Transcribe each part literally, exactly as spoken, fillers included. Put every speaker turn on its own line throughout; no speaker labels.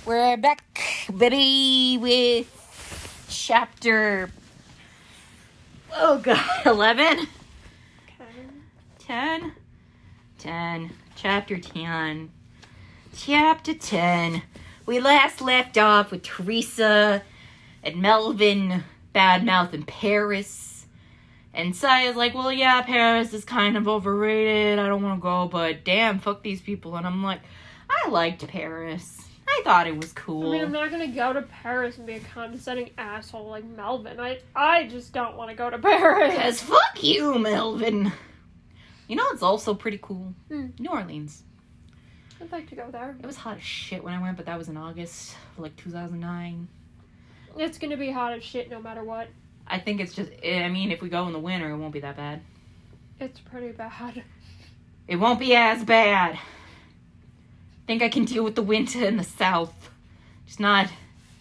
We're back, baby, with chapter, oh god, eleven? ten? ten. Chapter ten. Chapter ten. We last left off with Teresa and Melvin badmouthing Paris. And Saya's like, well, yeah, Paris is kind of overrated. I don't want to go, but damn, fuck these people. And I'm like, I liked Paris. I thought it was cool.
I mean, I'm not gonna go to Paris and be a condescending asshole like Melvin. I I just don't want to go to Paris.
Because fuck you, Melvin. You know it's also pretty cool?
Hmm.
New Orleans.
I'd like to go there.
It was hot as shit when I went, but that was in August, like two thousand nine.
It's gonna be hot as shit no matter what.
I think it's just, I mean, if we go in the winter, it won't be that bad.
It's pretty bad.
It won't be as bad. I think I can deal with the winter in the south. Just not...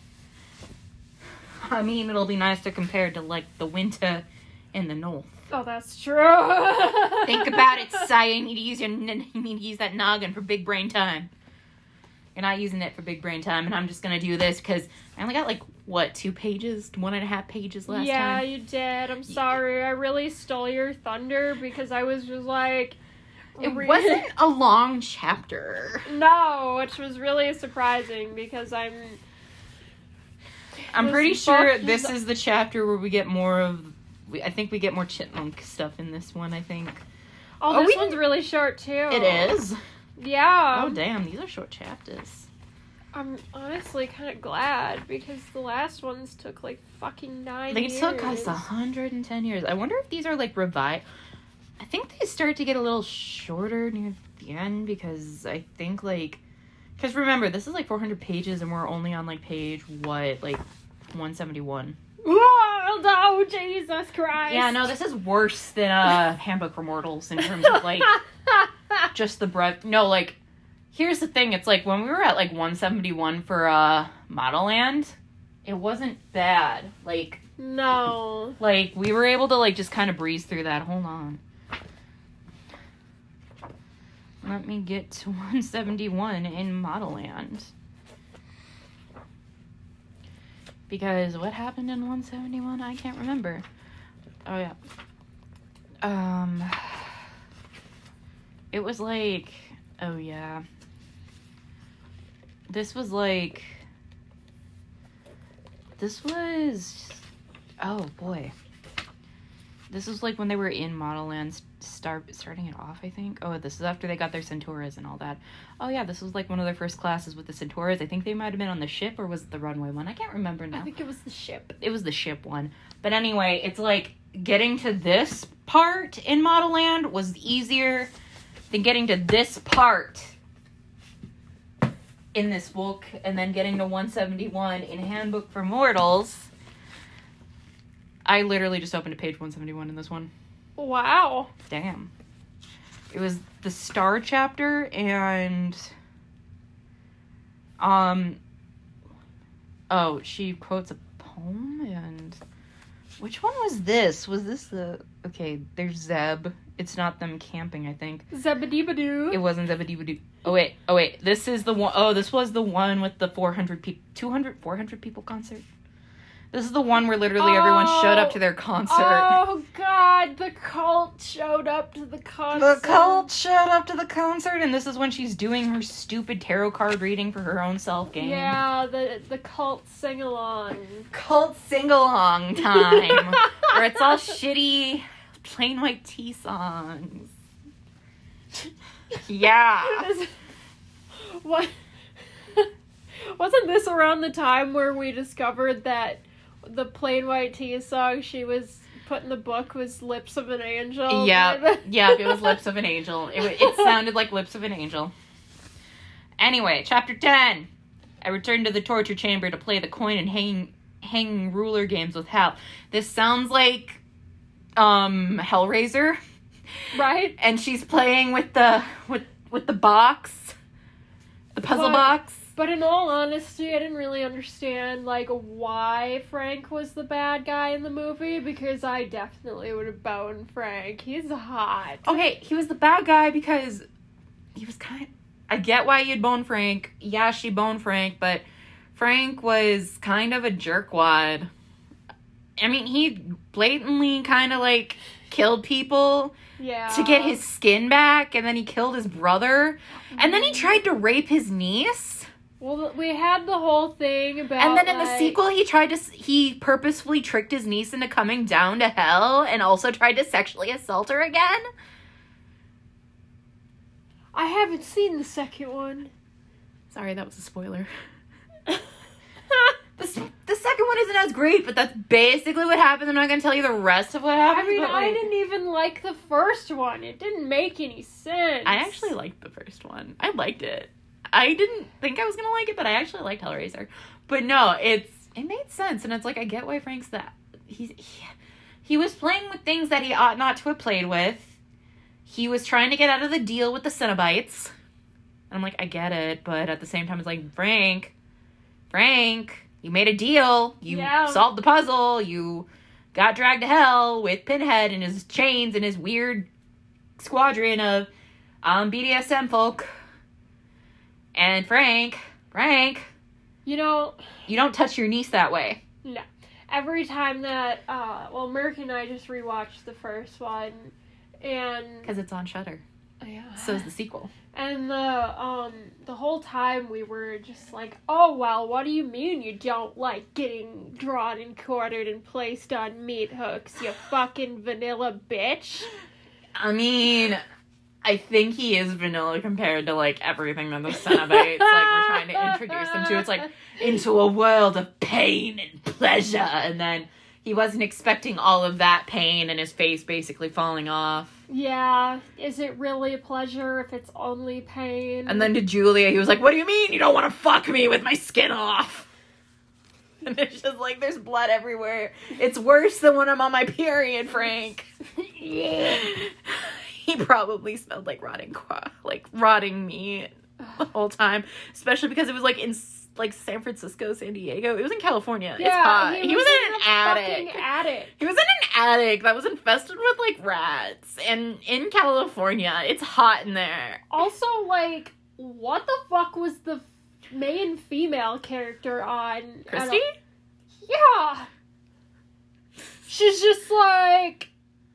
I mean, it'll be nicer compared to, like, the winter in the north.
Oh, that's true.
Think about it, Saya. You need to use your, you need to use that noggin for big brain time. You're not using it for big brain time, and I'm just gonna do this because I only got, like, what, two pages? One and a half pages last
yeah,
time?
Yeah, you did. I'm sorry. I really stole your thunder because I was just like...
It wasn't a long chapter.
No, which was really surprising because I'm...
I'm
this
pretty sure
is...
this is the chapter where we get more of... I think we get more chipmunk stuff in this one, I think.
Oh,
oh
this
we...
one's really short, too.
It is?
Yeah.
Oh, damn. These are short chapters.
I'm honestly kind of glad because the last ones took, like, fucking nine
they
years.
They took us one hundred ten years. I wonder if these are, like, revived... I think they start to get a little shorter near the end because I think, like... Because remember, this is, like, four hundred pages and we're only on, like, page, what, like, one seventy-one.
Oh, no, Jesus Christ.
Yeah, no, this is worse than uh, Handbook for Mortals in terms of, like, just the breadth. No, like, here's the thing. It's, like, when we were at, like, one seventy-one for uh, Model Land, it wasn't bad. Like...
No.
Like, we were able to, like, just kind of breeze through that. Hold on. Let me get to one seventy-one in Model Land. Because what happened in one seventy-one? I can't remember. Oh, yeah. Um, it was like, oh, yeah. This was like, this was, oh, boy. This was like when they were in Model Land, start, starting it off, I think. Oh, this is after they got their Centauras and all that. Oh, yeah, this was like one of their first classes with the Centauras. I think they might have been on the ship, or was it the runway one? I can't remember now.
I think it was the ship.
It was the ship one. But anyway, it's like getting to this part in Model Land was easier than getting to this part in this book, and then getting to one seventy-one in Handbook for Mortals. I literally just opened to page one seventy-one in this one.
Wow.
Damn. It was the Star chapter and... Um... Oh, she quotes a poem and... Which one was this? Was this the... Okay, there's Zeb. It's not them camping, I think.
Zebedee-badoo.
It wasn't Zebedee-badoo. Oh, wait. Oh, wait. This is the one... Oh, this was the one with the four hundred people... two hundred, four hundred people concert? This is the one where literally oh, everyone showed up to their concert.
Oh, God. The cult showed up to the concert.
The cult showed up to the concert, and this is when she's doing her stupid tarot card reading for her own self-game.
Yeah, the the cult sing-along.
Cult sing-along time. Where it's all shitty Plain White Tea songs. Yeah.
What? Wasn't this around the time where we discovered that the Plain White Tea song she was put in the book was Lips of an Angel?
Yeah, yeah, it was Lips of an Angel. It, it sounded like Lips of an Angel. Anyway, chapter ten. I returned to the torture chamber to play the coin and hanging, hanging ruler games with Hal. This sounds like um, Hellraiser.
Right?
And she's playing with the with with the box. The puzzle
but,
box.
But in all honesty, I didn't really understand, like, why Frank was the bad guy in the movie, because I definitely would have boned Frank. He's hot.
Okay, he was the bad guy because he was kind of... I get why you'd bone Frank. Yeah, she boned Frank, but Frank was kind of a jerkwad. I mean, he blatantly kind of, like, killed people
Yeah.
to get his skin back, and then he killed his brother, and then he tried to rape his niece.
Well, we had the whole thing about,
And then in
like,
the sequel, he tried to, s- he purposefully tricked his niece into coming down to hell, and also tried to sexually assault her again.
I haven't seen the second one.
Sorry, that was a spoiler. The, s- the second one isn't as great, but that's basically what happened. I'm not going to tell you the rest of what happened.
I mean,
but,
I
like,
didn't even like the first one. It didn't make any sense.
I actually liked the first one. I liked it. I didn't think I was going to like it, but I actually liked Hellraiser. But no, it's it made sense, and it's like, I get why Frank's that. He's, he, he was playing with things that he ought not to have played with. He was trying to get out of the deal with the Cenobites. And I'm like, I get it, but at the same time, it's like, Frank, Frank... You made a deal. You
Yeah.
solved the puzzle. You got dragged to hell with Pinhead and his chains and his weird squadron of um, B D S M folk. And Frank, Frank,
You know,
you don't touch your niece that way.
no. Every time that, uh, well, Merc and I just rewatched the first one, and...
Because it's on Shudder.
Yeah.
So is the sequel.
And the, um, the whole time we were just like, oh, well, what do you mean you don't like getting drawn and quartered and placed on meat hooks, you fucking vanilla bitch?
I mean, I think he is vanilla compared to, like, everything that the Cenobites, like, we're trying to introduce him to. It's like, into a world of pain and pleasure. And then he wasn't expecting all of that pain and his face basically falling off.
Yeah, is it really a pleasure if it's only pain?
And then to Julia, he was like, what do you mean you don't want to fuck me with my skin off? And it's just like, there's blood everywhere. It's worse than when I'm on my period, Frank.
Yeah.
He probably smelled like rotting, qua- like rotting meat the whole time. Especially because it was like in like San Francisco, San Diego. It was in California.
Yeah,
it's hot.
he
He
was
was,
in
in an
a
attic.
fucking attic.
He was in an attic that was infested with like rats. And in California, it's hot in there.
Also, like, what the fuck was the main female character on? I
Christy?
don't- Yeah. She's just like,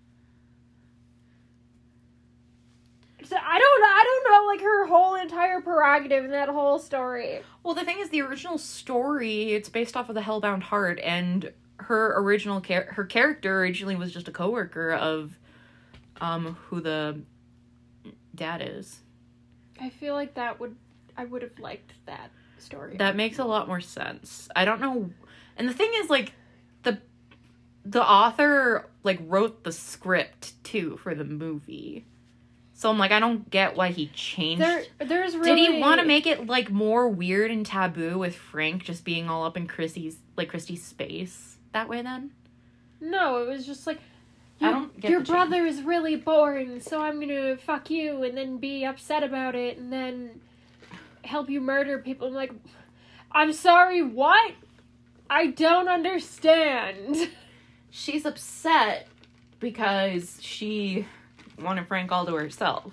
so I don't I don't know, like, her whole entire prerogative in that whole story.
Well, the thing is, the original story, it's based off of the Hellbound Heart, and her original char- her character originally was just a coworker of um who the dad is.
I feel like that would I would have liked that story.
That makes a lot more sense. I don't know, and the thing is, like, the the author like wrote the script too for the movie. So I'm like, I don't get why he changed.
There, there's really...
Did he want to make it like more weird and taboo with Frank just being all up in Chrissy's like Christy's space that way then?
No, it was just like,
I
your,
don't get
your
the
brother is really boring, so I'm gonna fuck you and then be upset about it and then help you murder people. I'm like, I'm sorry, what? I don't understand.
She's upset because she wanted Frank all to herself.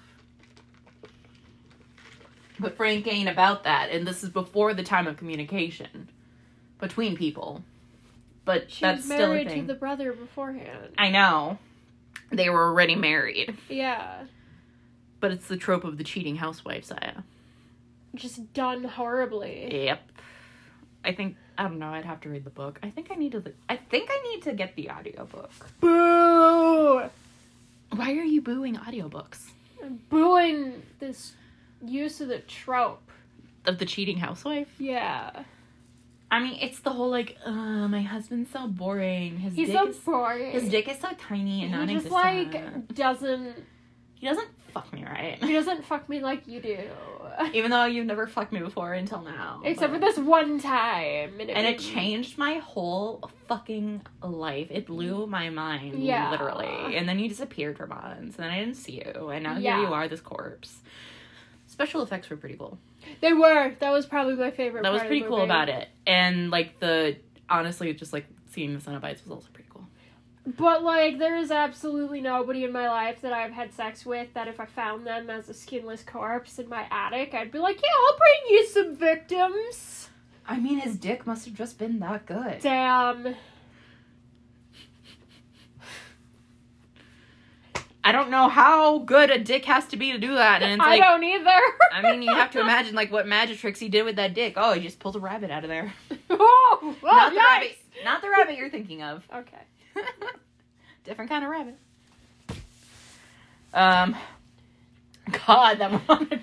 But Frank ain't about that, and this is before the time of communication between people. But
She
that's
was
still a
married
thing.
to the brother beforehand.
I know. They were already married.
Yeah.
But it's the trope of the cheating housewife, Saya.
Just done horribly.
Yep. I think, I don't know, I'd have to read the book. I think I need to, I think I need to get the audiobook.
Boo!
Why are you booing audiobooks?
I'm booing this use of the trope.
Of the cheating housewife?
Yeah.
I mean, it's the whole, like, uh, my husband's so boring. His
He's
dick
so
is,
boring.
His dick is so tiny and
He just,
non-existent.
like, doesn't...
He doesn't fuck me right.
He doesn't fuck me like you do.
Even though you've never fucked me before until now.
Except
but-
for this one time. And it,
And it changed my whole fucking life. It blew my mind,
Yeah.
literally. And then you disappeared for months, and then I didn't see you, and now
Yeah.
here you are, this corpse. Special effects were pretty cool.
They were. That was probably my favorite
That was
part
pretty
of the
cool
movie.
about it. And, like, the, honestly, just, like, seeing the Cenobites was also pretty cool.
But, like, there is absolutely nobody in my life that I've had sex with that if I found them as a skinless corpse in my attic, I'd be like, yeah, I'll bring you some victims.
I mean, his dick must have just been that good.
Damn.
I don't know how good a dick has to be to do that. And it's
I
like,
don't either.
I mean, you have to imagine, like, what magic tricks he did with that dick. Oh, he just pulled a rabbit out of there.
Oh, oh
not the
yikes.
rabbit. Not the rabbit you're thinking of.
Okay.
Different kind of rabbit. Um, God, that one.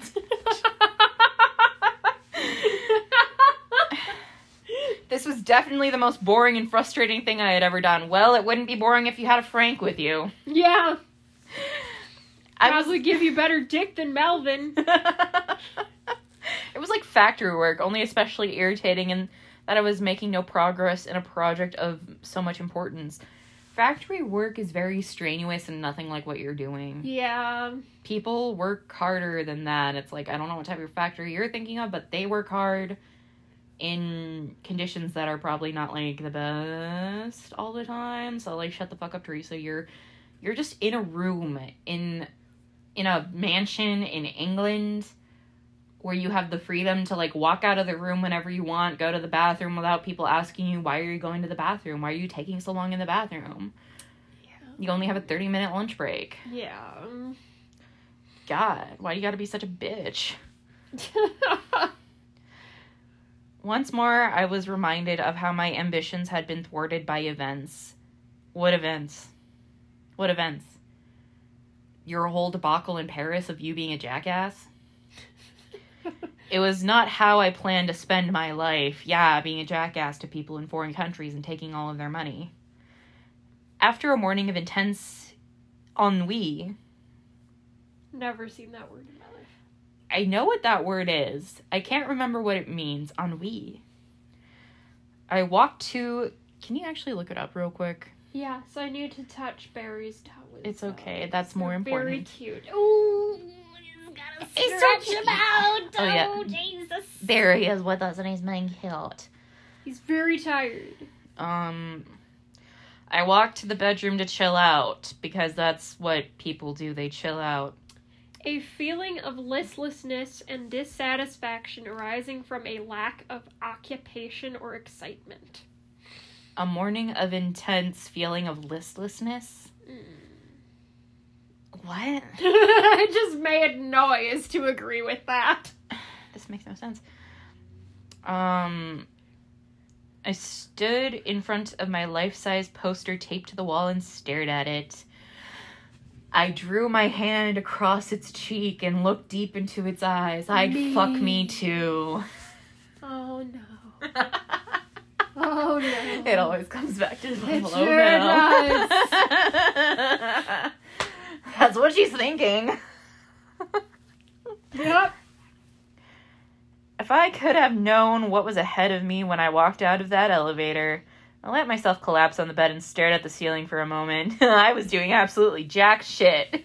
This was definitely the most boring and frustrating thing I had ever done. Well, it wouldn't be boring if you had a Frank with you.
Yeah.
I
Probably
was...
give you better dick than Melvin.
It was like factory work, only especially irritating in that I was making no progress in a project of so much importance. Factory work is very strenuous and nothing like what you're doing.
Yeah.
People work harder than that. It's like, I don't know what type of factory you're thinking of, but they work hard in conditions that are probably not, like, the best all the time. So, like, shut the fuck up, Teresa. You're you're just in a room in in a mansion in England where you have the freedom to, like, walk out of the room whenever you want, go to the bathroom without people asking you, why are you going to the bathroom? Why are you taking so long in the bathroom?
Yeah.
You only have a thirty-minute lunch break.
Yeah.
God, why you gotta be such a bitch? Once more, I was reminded of how my ambitions had been thwarted by events. What events? What events? Your whole debacle in Paris of you being a jackass? It was not how I planned to spend my life. Yeah, being a jackass to people in foreign countries and taking all of their money. After a morning of intense ennui...
Never seen that word in my life.
I know what that word is. I can't remember what it means. Ennui. I walked to... Can you actually look it up real quick?
Yeah, so I need to touch Barry's toe.
It's okay. That's more
They're
important.
Very cute. Ooh, he's gotta
He's so
stretch
cute.
him out.
Oh, yeah.
Oh, Jesus.
Barry is with us and he's being cute.
He's very tired.
Um, I walked to the bedroom to chill out because that's what people do. They chill out.
A feeling of listlessness and dissatisfaction arising from a lack of occupation or excitement.
A morning of intense feeling of listlessness?
Mm.
What?
I just made noise to agree with that.
This makes no sense. Um, I stood in front of my life-size poster taped to the wall and stared at it. I drew my hand across its cheek and looked deep into its eyes. I'd
Me.
fuck me too.
Oh no. Oh no.
It always comes back to the
It
Buffalo
sure
Bill.
does.
That's what she's thinking.
Yep.
If I could have known what was ahead of me when I walked out of that elevator, I let myself collapse on the bed and stared at the ceiling for a moment. I was doing absolutely jack shit.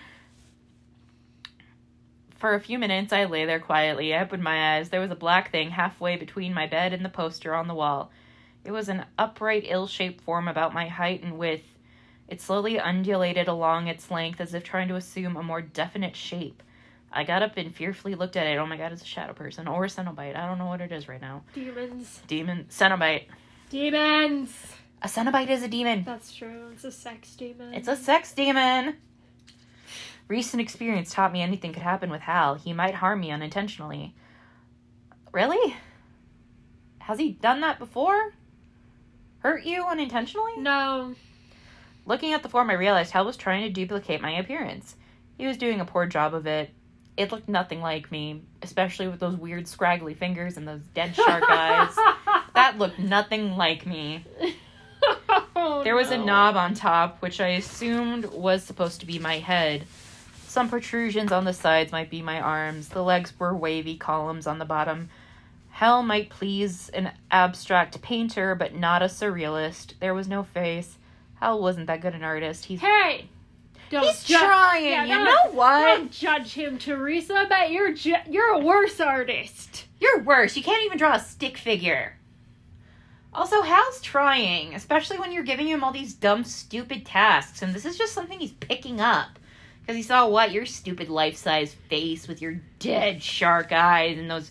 For a few minutes, I lay there quietly. I opened my eyes. There was a black thing halfway between my bed and the poster on the wall. It was an upright, ill-shaped form about my height and width. It slowly undulated along its length as if trying to assume a more definite shape. I got up and fearfully looked at it. Oh my god, it's a shadow person. Or a Cenobite. I don't know what it is right now.
Demons.
Demon. Cenobite.
Demons.
A Cenobite is a demon.
That's true. It's a sex demon.
It's a sex demon. Recent experience taught me anything could happen with Hal. He might harm me unintentionally. Really? Has he done that before? Hurt you unintentionally?
No.
Looking at the form, I realized Hal was trying to duplicate my appearance. He was doing a poor job of it. It looked nothing like me, especially with those weird scraggly fingers and those dead shark eyes. That looked nothing like me.
Oh,
There was
no.
a knob on top, which I assumed was supposed to be my head. Some protrusions on the sides might be my arms. The legs were wavy columns on the bottom. Hal might please an abstract painter, but not a surrealist. There was no face. Hal wasn't that good an artist. He's
Hey! Don't
He's
ju-
trying,
Yeah,
you
don't-
know what?
Don't judge him, Teresa. I bet you're ju- you're a worse artist.
You're worse. You can't even draw a stick figure. Also, Hal's trying, especially when you're giving him all these dumb, stupid tasks, and this is just something he's picking up. Because he saw, what, your stupid life-size face with your dead shark eyes and those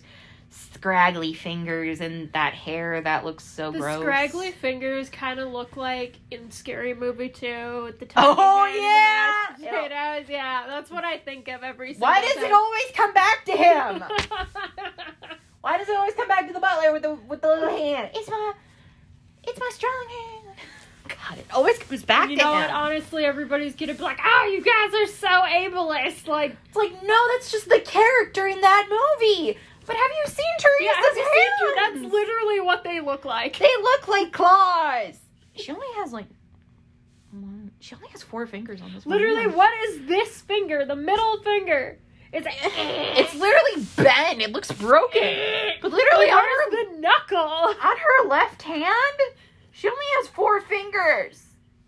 scraggly fingers and that hair that looks so
The
gross.
scraggly fingers kind of look like in Scary Movie two with the tiny
Oh,
hands and the
yeah!
mashed potatoes. Yeah, that's what I think of every single
Why does
time.
it always come back to him? Why does it always come back to the butler with the with the little hand? It's my, it's my strong hand. God, it always comes back
You
to
know
him.
what? Honestly, everybody's gonna be like, "Oh, you guys are so ableist." Like,
It's like, no, that's just the character in that movie. But have you seen Teresa's
yeah, have you seen you?
hands?
That's literally what they look like.
They look like claws. She only has like one. She only has four fingers on this one.
Literally,
hand.
what is this finger? The middle finger. It's like,
It's literally bent. It looks broken. But literally
Like,
on
where's
her
the knuckle?
on her left hand, she only has four fingers.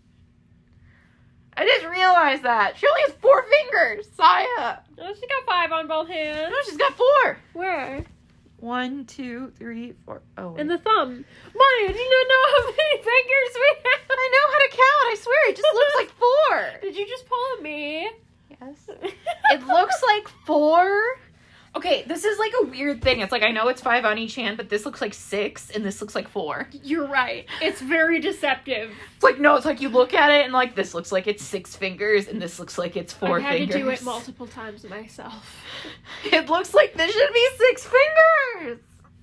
I just realized that. She only has four fingers, Saya.
Oh, she got five on both hands.
No, she's got four.
Where?
One, two, three, four. Oh, wait.
And the thumb. Maya, do you not know how many fingers we have?
I know how to count. I swear, it just looks like four.
Did you just pull a me?
Yes. It looks like four. Okay, this is like a weird thing. It's like, I know it's five on each hand, but this looks like six, and this looks like four.
You're right. It's very deceptive.
It's like, no, it's like you look at it, and like, this looks like it's six fingers, and this looks like it's four
I had
fingers.
to do it multiple times myself.
It looks like this should be six fingers.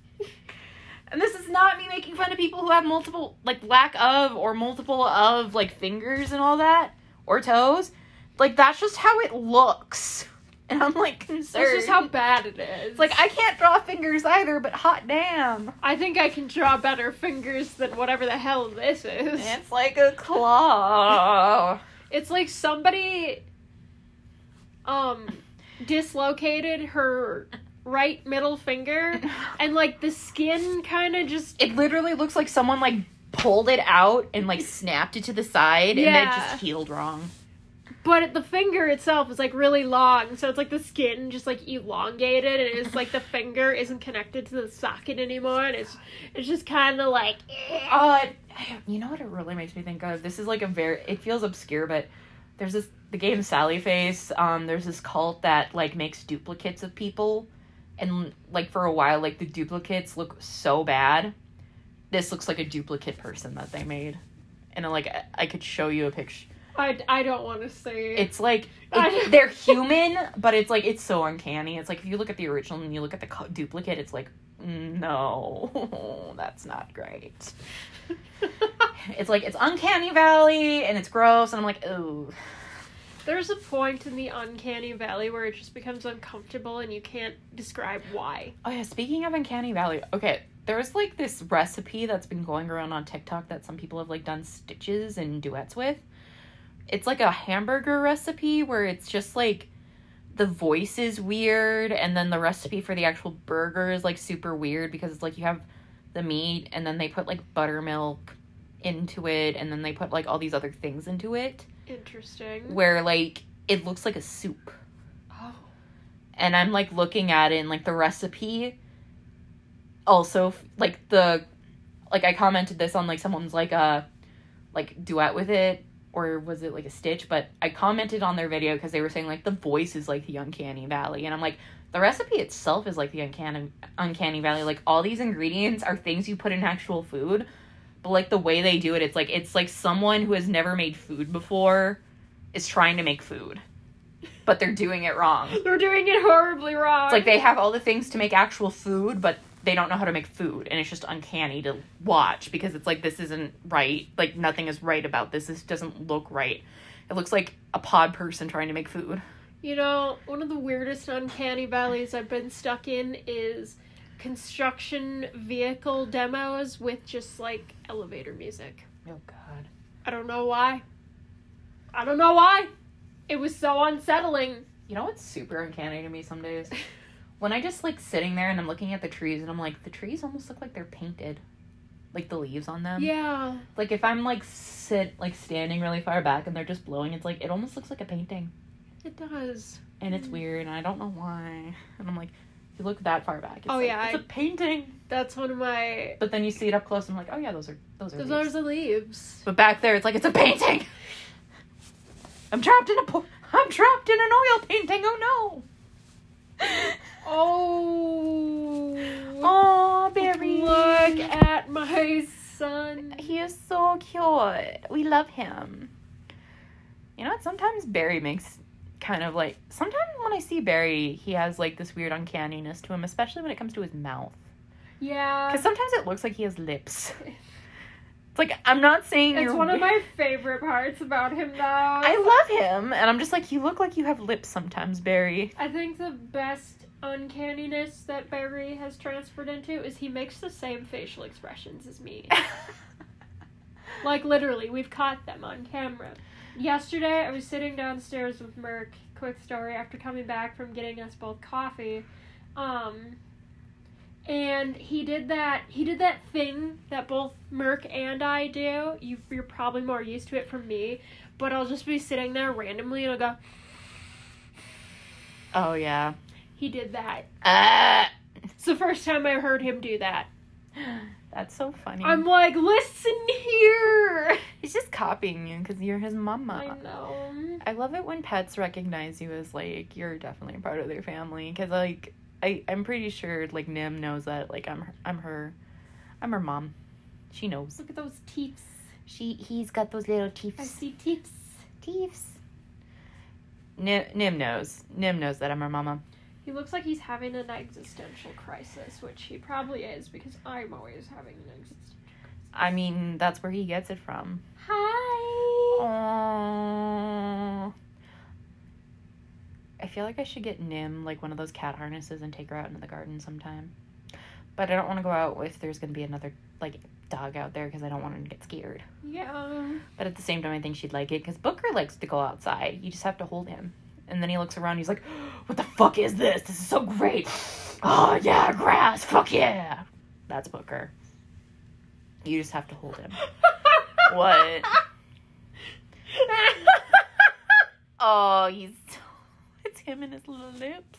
And this is not me making fun of people who have multiple, like, lack of or multiple of, like, fingers and all that, or toes. Like, that's just how it looks. And I'm, like, concerned.
That's just how bad it is.
It's like, I can't draw fingers either, but hot damn.
I think I can draw better fingers than whatever the hell this is.
It's like a claw.
It's like somebody, um, dislocated her right middle finger, and, like, the skin kind of just...
It literally looks like someone, like, pulled it out and, like, snapped it to the side, and then it
Yeah.
just healed wrong.
But the finger itself is, like, really long, so it's, like, the skin just, like, elongated, and it's, like, the finger isn't connected to the socket anymore, and it's it's just kind of, like...
Uh, you know what it really makes me think of? This is, like, a very... It feels obscure, but there's this... The game Sally Face, um, there's this cult that, like, makes duplicates of people, and, like, for a while, like, the duplicates look so bad. This looks like a duplicate person that they made. And, like, I, I could show you a picture.
I, I don't want to say...
It's like,
I-
it, they're human, but it's like, it's so uncanny. It's like, if you look at the original and you look at the co- duplicate, it's like, mm, no, that's not great. It's like, it's Uncanny Valley, and it's gross, and I'm like, ooh.
There's a point in the Uncanny Valley where it just becomes uncomfortable and you can't describe why.
Oh yeah, speaking of Uncanny Valley, okay, there's like this recipe that's been going around on TikTok that some people have like done stitches and duets with. It's like a hamburger recipe where it's just like the voice is weird, and then the recipe for the actual burger is like super weird because it's like you have the meat and then they put like buttermilk into it, and then they put like all these other things into it
Interesting.
where like it looks like a soup.
Oh.
And I'm like looking at it, and like the recipe also like the like I commented this on like someone's like a like duet with it, or was it like a stitch, but I commented on their video because they were saying like the voice is like the Uncanny Valley, and I'm like, the recipe itself is like the uncanny uncanny valley. Like all these ingredients are things you put in actual food, but like the way they do it, it's like it's like someone who has never made food before is trying to make food, but they're doing it wrong.
They're doing it horribly wrong.
It's like they have all the things to make actual food, but they don't know how to make food, and it's just uncanny to watch because it's like, this isn't right. Like, nothing is right about this. This doesn't look right. It looks like a pod person trying to make food.
You know, one of the weirdest Uncanny Valleys I've been stuck in is construction vehicle demos with just, like, elevator music.
Oh, God.
I don't know why. I don't know why. It was so unsettling.
You know what's super uncanny to me some days? When I just, like, sitting there and I'm looking at the trees and I'm like, the trees almost look like they're painted. Like, the leaves on them.
Yeah.
Like, if I'm, like, sit, like, standing really far back and they're just blowing, it's like, it almost looks like a painting.
It does.
And it's weird, and I don't know why. And I'm like, if you look that far back, it's
Oh,
like,
yeah,
it's
I-
a painting.
That's one of my...
But then you see it up close, and I'm like, oh yeah, those are, those are
Those
leaves.
are the leaves.
But back there, it's like, it's a painting! I'm trapped in a po- I'm trapped in an oil painting, oh no!
Oh,
Oh, Barry.
Look at my son.
He is so cute. We love him. You know what? Sometimes Barry makes kind of like... Sometimes when I see Barry, he has like this weird uncanniness to him, especially when it comes to his mouth.
Yeah.
Because sometimes it looks like he has lips. It's like, I'm not saying
It's
you're...
one of my favorite parts about him, though.
I love him, and I'm just like, you look like you have lips sometimes, Barry.
I think the best uncanniness that Barry has transferred into is he makes the same facial expressions as me. Like, literally, we've caught them on camera. Yesterday, I was sitting downstairs with Merc, quick story, after coming back from getting us both coffee, um... and he did that, he did that thing that both Merc and I do. You, you're probably more used to it from me. But I'll just be sitting there randomly and I'll go...
Oh, yeah.
He did that.
Uh,
It's the first time I heard him do that.
That's so funny.
I'm like, listen here!
He's just copying you because you're his mama.
I know.
I love it when pets recognize you as, like, you're definitely a part of their family. Because, like, I, I'm pretty sure, like, Nim knows that, like, I'm her, I'm her, I'm her mom. She knows.
Look at those teeths.
She, he's got those little
I
teeths.
see teeths.
Teeths. Nim, Nim knows. Nim knows that I'm her mama.
He looks like he's having an existential crisis, which he probably is, because I'm always having an existential crisis.
I mean, that's where he gets it from.
Hi!
Aww. I feel like I should get Nim, like, one of those cat harnesses and take her out into the garden sometime. But I don't want to go out if there's going to be another, like, dog out there, because I don't want her to get scared.
Yeah.
But at the same time, I think she'd like it, because Booker likes to go outside. You just have to hold him. And then he looks around, he's like, what the fuck is this? This is so great. Oh, yeah, grass. Fuck yeah. That's Booker. You just have to hold him. What? Oh, he's... It's him and his little lips.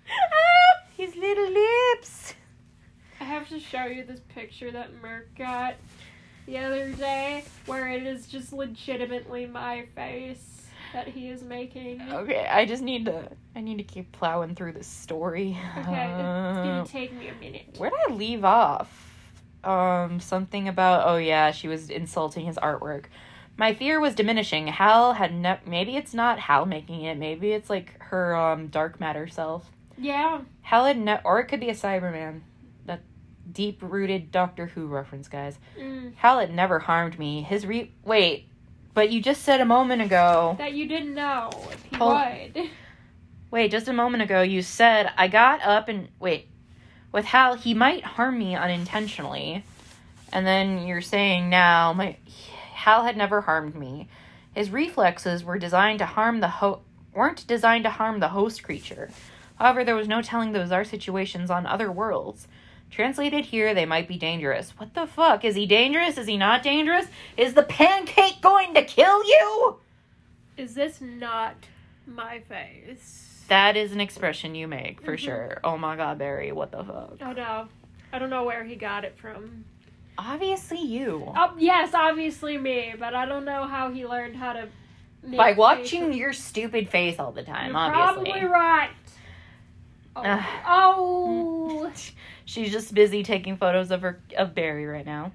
His little lips.
I have to show you this picture that Merc got the other day, where it is just legitimately my face that he is making.
Okay, I just need to... I need to keep plowing through this story.
Okay, it's gonna take me a minute.
Where did I leave off? Um, something about... Oh, yeah, she was insulting his artwork. My fear was diminishing. Hal had... Ne- maybe it's not Hal making it. Maybe it's, like, her, um, dark matter self.
Yeah.
Hal had... Ne- or it could be a Cyberman. That deep-rooted Doctor Who reference, guys.
Mm.
Hal had never harmed me. His re... Wait... But you just said a moment ago...
That you didn't know if he
Hold-
would.
Wait, just a moment ago you said, I got up and... Wait. With Hal, he might harm me unintentionally. And then you're saying now, my Hal had never harmed me. His reflexes were designed to harm the ho- weren't designed to harm the host creature. However, there was no telling those are situations on other worlds. Translated here, they might be dangerous. What the fuck? Is he dangerous? Is he not dangerous? Is the pancake going to kill you?
Is this not my face?
That is an expression you make, for
Mhm.
sure. Oh my god, Barry, what the fuck?
Oh no. I don't know where he got it from.
Obviously you.
Oh, yes, obviously me, but I don't know how he learned how to make
By watching
faces.
your stupid face all the time,
You're
obviously.
probably right. Oh.
Ugh.
oh.
She's just busy taking photos of her of Barry right now.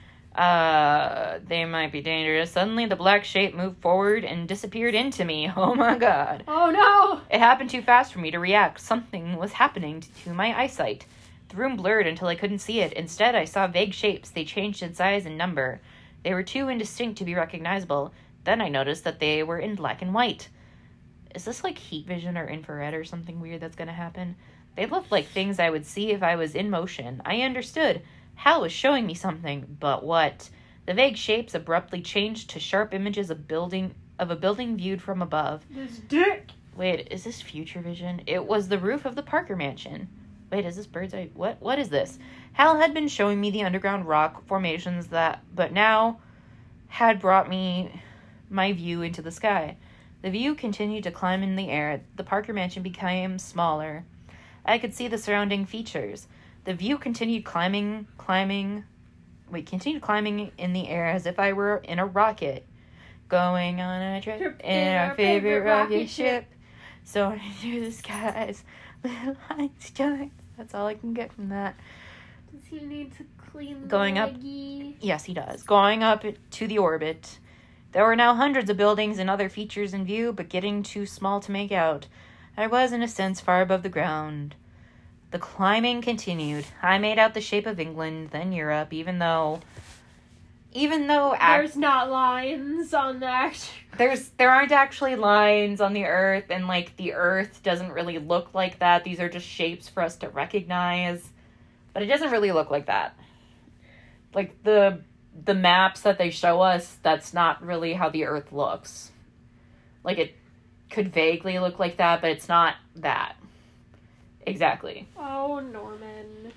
Uh, they might be dangerous. Suddenly, the black shape moved forward and disappeared into me. Oh my god.
Oh no!
It happened too fast for me to react. Something was happening to my eyesight. The room blurred until I couldn't see it. Instead, I saw vague shapes. They changed in size and number. They were too indistinct to be recognizable. Then I noticed that they were in black and white. Is this like heat vision or infrared or something weird that's gonna happen? They looked like things I would see if I was in motion. I understood. Hal was showing me something, but what? The vague shapes abruptly changed to sharp images of building of a building viewed from above.
This dick!
Wait, is this future vision? It was the roof of the Parker Mansion. Wait, is this bird's eye? What? What is this? Hal had been showing me the underground rock formations that, but now had brought me my view into the sky. The view continued to climb in the air. The Parker Mansion became smaller. I could see the surrounding features. The view continued climbing, climbing, wait, continued climbing in the air as if I were in a rocket. Going on a trip,
Trip
in our favorite rocket ship. Soaring through the skies, little lights shine. That's all I can get from that.
Does he need to clean the
Going up-
leggy?
Yes, he does. Going up to the orbit. There were now hundreds of buildings and other features in view, but getting too small to make out. I was, in a sense, far above the ground. The climbing continued. I made out the shape of England, then Europe, even though... Even though... Ac-
There's not lines on that.
there's there aren't actually lines on the Earth, and, like, the Earth doesn't really look like that. These are just shapes for us to recognize. But it doesn't really look like that. Like, the the maps that they show us, that's not really how the Earth looks. Like, it could vaguely look like that, but it's not that. Exactly.
Oh, Norman.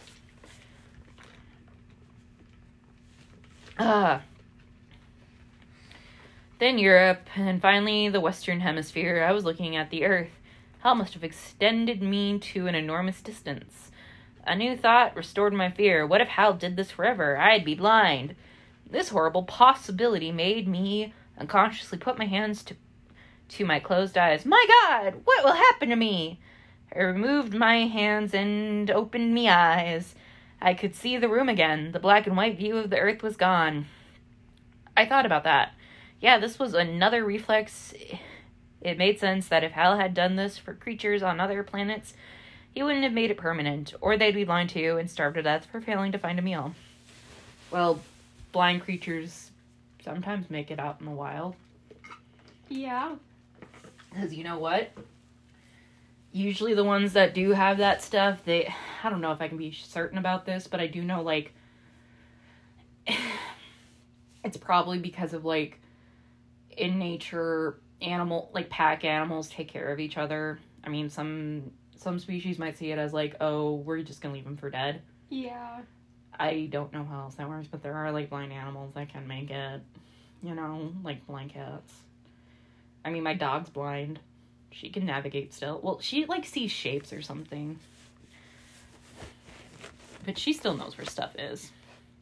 Ah. Then Europe, and finally the Western Hemisphere. I was looking at the Earth. Hell must have extended me to an enormous distance. A new thought restored my fear. What if Hal did this forever? I'd be blind. This horrible possibility made me unconsciously put my hands to, to my closed eyes. My God, what will happen to me? I removed my hands and opened my eyes. I could see the room again. The black and white view of the Earth was gone. I thought about that. Yeah, this was another reflex. It made sense that if Hal had done this for creatures on other planets, he wouldn't have made it permanent, or they'd be blind too and starve to death for failing to find a meal. Well, blind creatures sometimes make it out in the wild.
Yeah.
Because you know what? Usually the ones that do have that stuff, they... I don't know if I can be certain about this, but I do know, like... it's probably because of, like, in nature, animal... Like, pack animals take care of each other. I mean, some... Some species might see it as, like, oh, we're just gonna leave them for dead.
Yeah.
I don't know how else that works, but there are, like, blind animals that can make it. You know, like blind cats. I mean, my dog's blind. She can navigate still. Well, she, like, sees shapes or something. But she still knows where stuff is.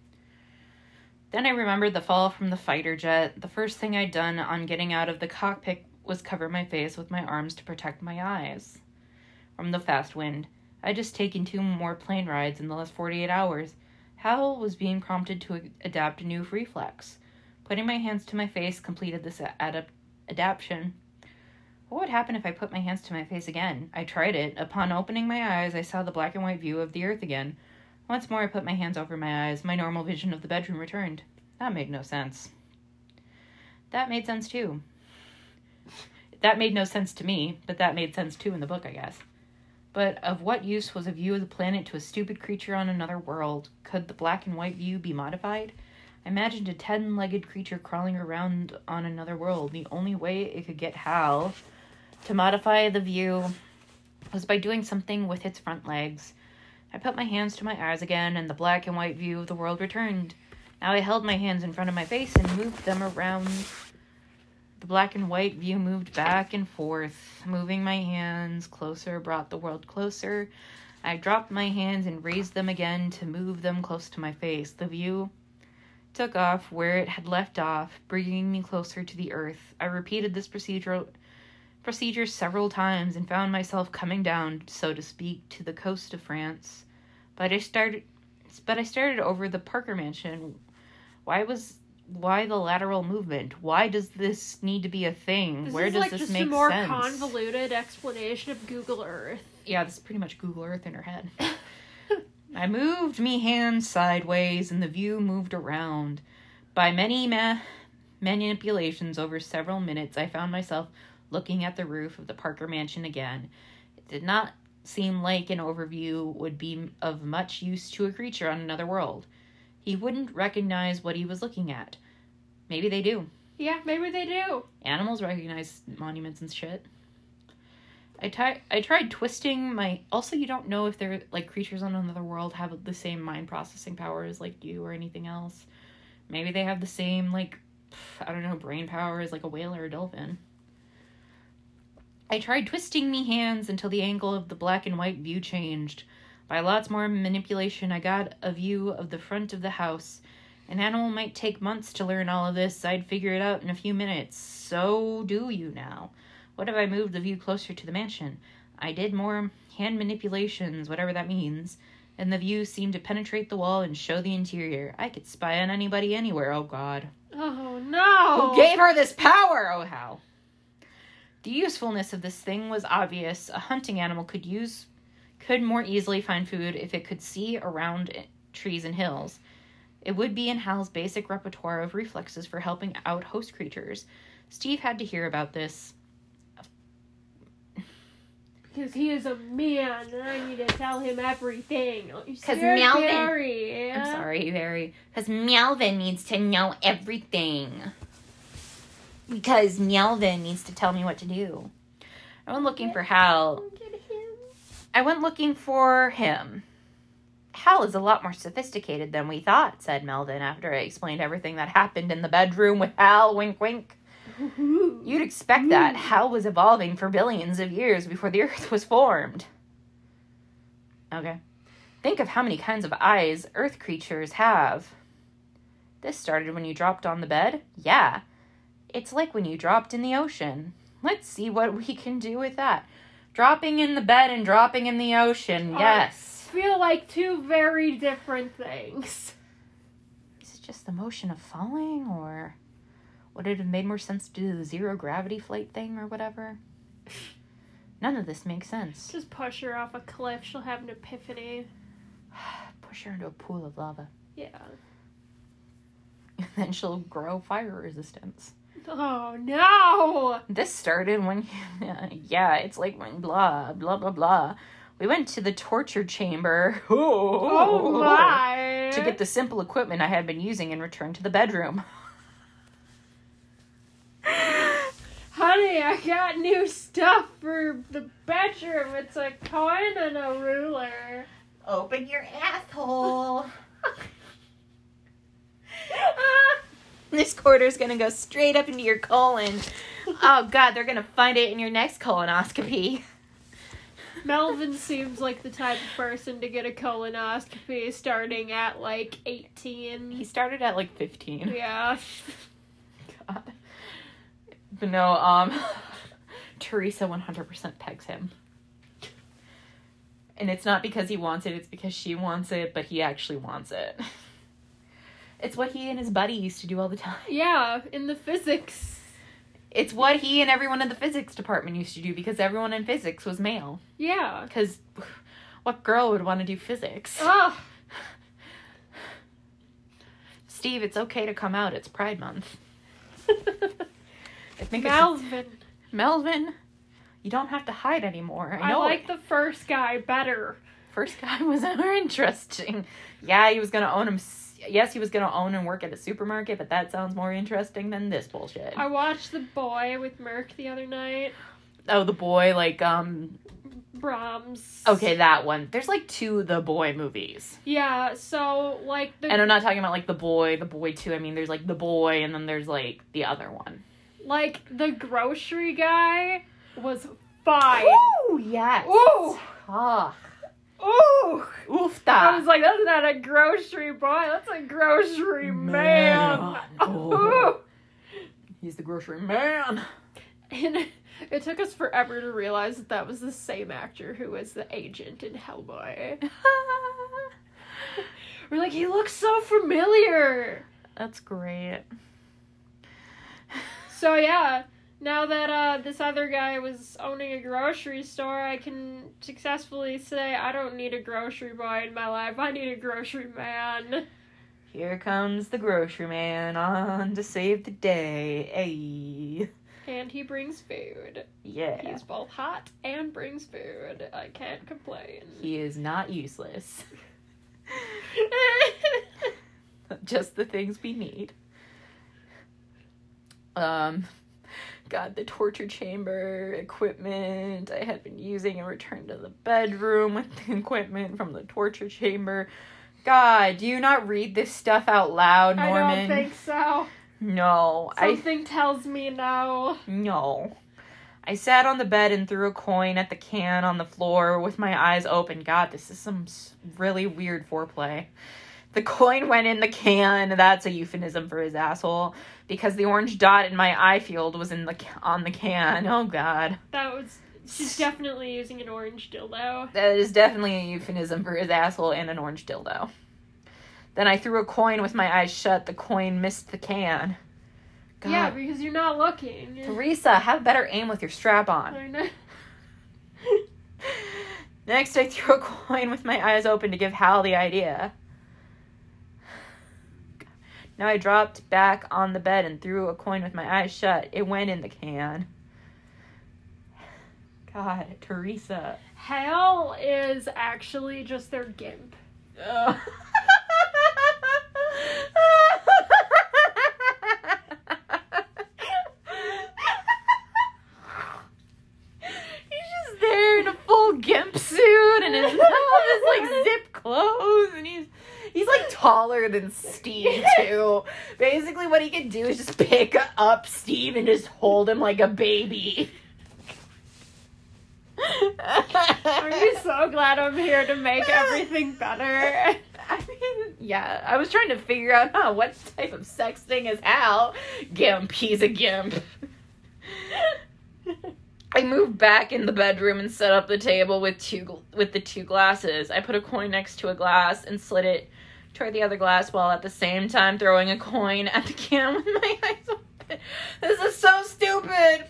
Then I remembered the fall from the fighter jet. The first thing I'd done on getting out of the cockpit was cover my face with my arms to protect my eyes from the fast wind. I'd just taken two more plane rides in the last forty-eight hours. Hal was being prompted to adapt a new reflex. Putting my hands to my face completed this adap- adaptation. What would happen if I put my hands to my face again? I tried it. Upon opening my eyes, I saw the black and white view of the Earth again. Once more, I put my hands over my eyes. My normal vision of the bedroom returned. That made no sense. That made sense, too. That made no sense to me, but that made sense, too, in the book, I guess. But of what use was a view of the planet to a stupid creature on another world? Could the black and white view be modified? I imagined a ten-legged creature crawling around on another world. The only way it could get Hal to modify the view was by doing something with its front legs. I put my hands to my eyes again, and the black and white view of the world returned. Now I held my hands in front of my face and moved them around. The black and white view moved back and forth. Moving my hands closer brought the world closer. I dropped my hands and raised them again to move them close to my face. The view took off where it had left off, bringing me closer to the Earth. I repeated this procedure, procedure several times and found myself coming down, so to speak, to the coast of France. But I started, but I started over the Parker Mansion. Why was why the lateral movement? Why does this need to be a thing?
This
Where
is
does
like
this
just
make
a more
sense?
convoluted explanation of Google Earth.
Yeah, this is pretty much Google Earth in her head. I moved me hands sideways, and the view moved around. By many ma- manipulations over several minutes, I found myself looking at the roof of the Parker Mansion again. It did not seem like an overview would be of much use to a creature on another world. He wouldn't recognize what he was looking at. Maybe they do.
Yeah, maybe they do.
Animals recognize monuments and shit. I, t- I tried twisting my... Also, you don't know if they're, like, creatures on another world have the same mind processing powers like you or anything else. Maybe they have the same, like, I don't know, brain power as, like, a whale or a dolphin. I tried twisting me hands until the angle of the black and white view changed. By lots more manipulation, I got a view of the front of the house. An animal might take months to learn all of this. I'd figure it out in a few minutes. So do you now. What if I moved the view closer to the mansion? I did more hand manipulations, whatever that means. and the view seemed to penetrate the wall and show the interior. I could spy on anybody anywhere, oh God.
Oh, no!
Who gave her this power, oh Hal? The usefulness of this thing was obvious. A hunting animal could use, could more easily find food if it could see around trees and hills. It would be in Hal's basic repertoire of reflexes for helping out host creatures. Steve had to hear about this.
Because he is a man, and I need to tell him everything.
Because
Melvin...
Melvin... I'm sorry, Harry. Because Melvin needs to know everything. Because Melvin needs to tell me what to do. I went looking for Hal. I went looking for him. Hal is a lot more sophisticated than we thought, said Melvin after I explained everything that happened in the bedroom with Hal. Wink, wink. You'd expect that. Hal was evolving for billions of years before the Earth was formed. Okay. Think of how many kinds of eyes Earth creatures have. This started when you dropped on the bed? Yeah. It's like when you dropped in the ocean. Let's see what we can do with that. Dropping in the bed and dropping in the ocean, yes.
I feel like two very different things.
Is it just the motion of falling, or would it have made more sense to do the zero gravity flight thing or whatever? None of this makes sense.
Just push her off a cliff. She'll have an epiphany.
Push her into a pool of lava.
Yeah.
And then she'll grow fire resistance.
Oh, no!
This started when, yeah, it's like when blah, blah, blah, blah. We went to the torture chamber.
Oh, my!
To get the simple equipment I had been using and return to the bedroom.
Honey, I got new stuff for the bedroom. It's a coin and a ruler.
Open your asshole. This quarter's gonna go straight up into your colon. Oh, God, they're gonna find it in your next colonoscopy.
Melvin seems like the type of person to get a colonoscopy starting at, like, eighteen.
He started at, like, fifteen.
Yeah.
God. But no, um, Teresa one hundred percent pegs him. And it's not because he wants it, it's because she wants it, but he actually wants it. It's what he and his buddy used to do all the time.
Yeah, in the physics.
It's what he and everyone in the physics department used to do because everyone in physics was male.
Yeah.
Because what girl would want to do physics?
Oh.
Steve, it's okay to come out. It's Pride Month. I think
Melvin.
It's Melvin, you don't have to hide anymore. I
I
know.
like the first guy better.
First guy was more interesting. Yeah, he was going to own him. Yes, he was going to own and work at a supermarket, but that sounds more interesting than this bullshit.
I watched The Boy with Merc the other night.
Oh, The Boy, like, um...
Brahms.
Okay, that one. There's, like, two The Boy movies.
Yeah, so, like... the
And I'm not talking about, like, The Boy, The Boy two. I mean, there's, like, The Boy, and then there's, like, the other one.
Like, the grocery guy was fine.
Ooh, yes.
Ooh!
Ah.
Ooh!
Oofta.
I was like, that's not a grocery boy, that's a grocery man.
Man.
Oh.
He's the grocery man.
And it took us forever to realize that that was the same actor who was the agent in Hellboy. We're like, he looks so familiar.
That's great.
So yeah, now that uh, this other guy was owning a grocery store, I can successfully say I don't need a grocery boy in my life. I need a grocery man.
Here comes the grocery man on to save the day. Hey.
And he brings food.
Yeah.
He's both hot and brings food. I can't complain.
He is not useless. Just the things we need. Um, God, the torture chamber equipment I had been using and returned to the bedroom with the equipment from the torture chamber. God, do you not read this stuff out loud, Norman?
I don't think so.
No.
Something I, tells me no.
No. I sat on the bed and threw a coin at the can on the floor with my eyes open. God, this is some really weird foreplay. The coin went in the can. That's a euphemism for his asshole. Because the orange dot in my eye field was in the on the can. Oh, God.
That was She's definitely using an orange dildo.
That is definitely a euphemism for his asshole and an orange dildo. Then I threw a coin with my eyes shut. The coin missed the can. God.
Yeah, because you're not looking.
Teresa, have better aim with your strap on.
I know.
Next, I threw a coin with my eyes open to give Hal the idea. Now I dropped back on the bed and threw a coin with my eyes shut. It went in the can. God, Teresa.
Hal is actually just their gimp.
Ugh. He's just there in a full gimp suit and his, his like zip clothes, and he's he's like taller than Steve too. Basically, what he can do is just pick up Steve and just hold him like a baby.
Are you so glad I'm here to make everything better?
I mean, yeah. I was trying to figure out, huh, what type of sex thing is Hal? Gimp. He's a gimp. I moved back in the bedroom and set up the table with two with the two glasses. I put a coin next to a glass and slid it toward the other glass while at the same time throwing a coin at the can with my eyes open. This is so stupid.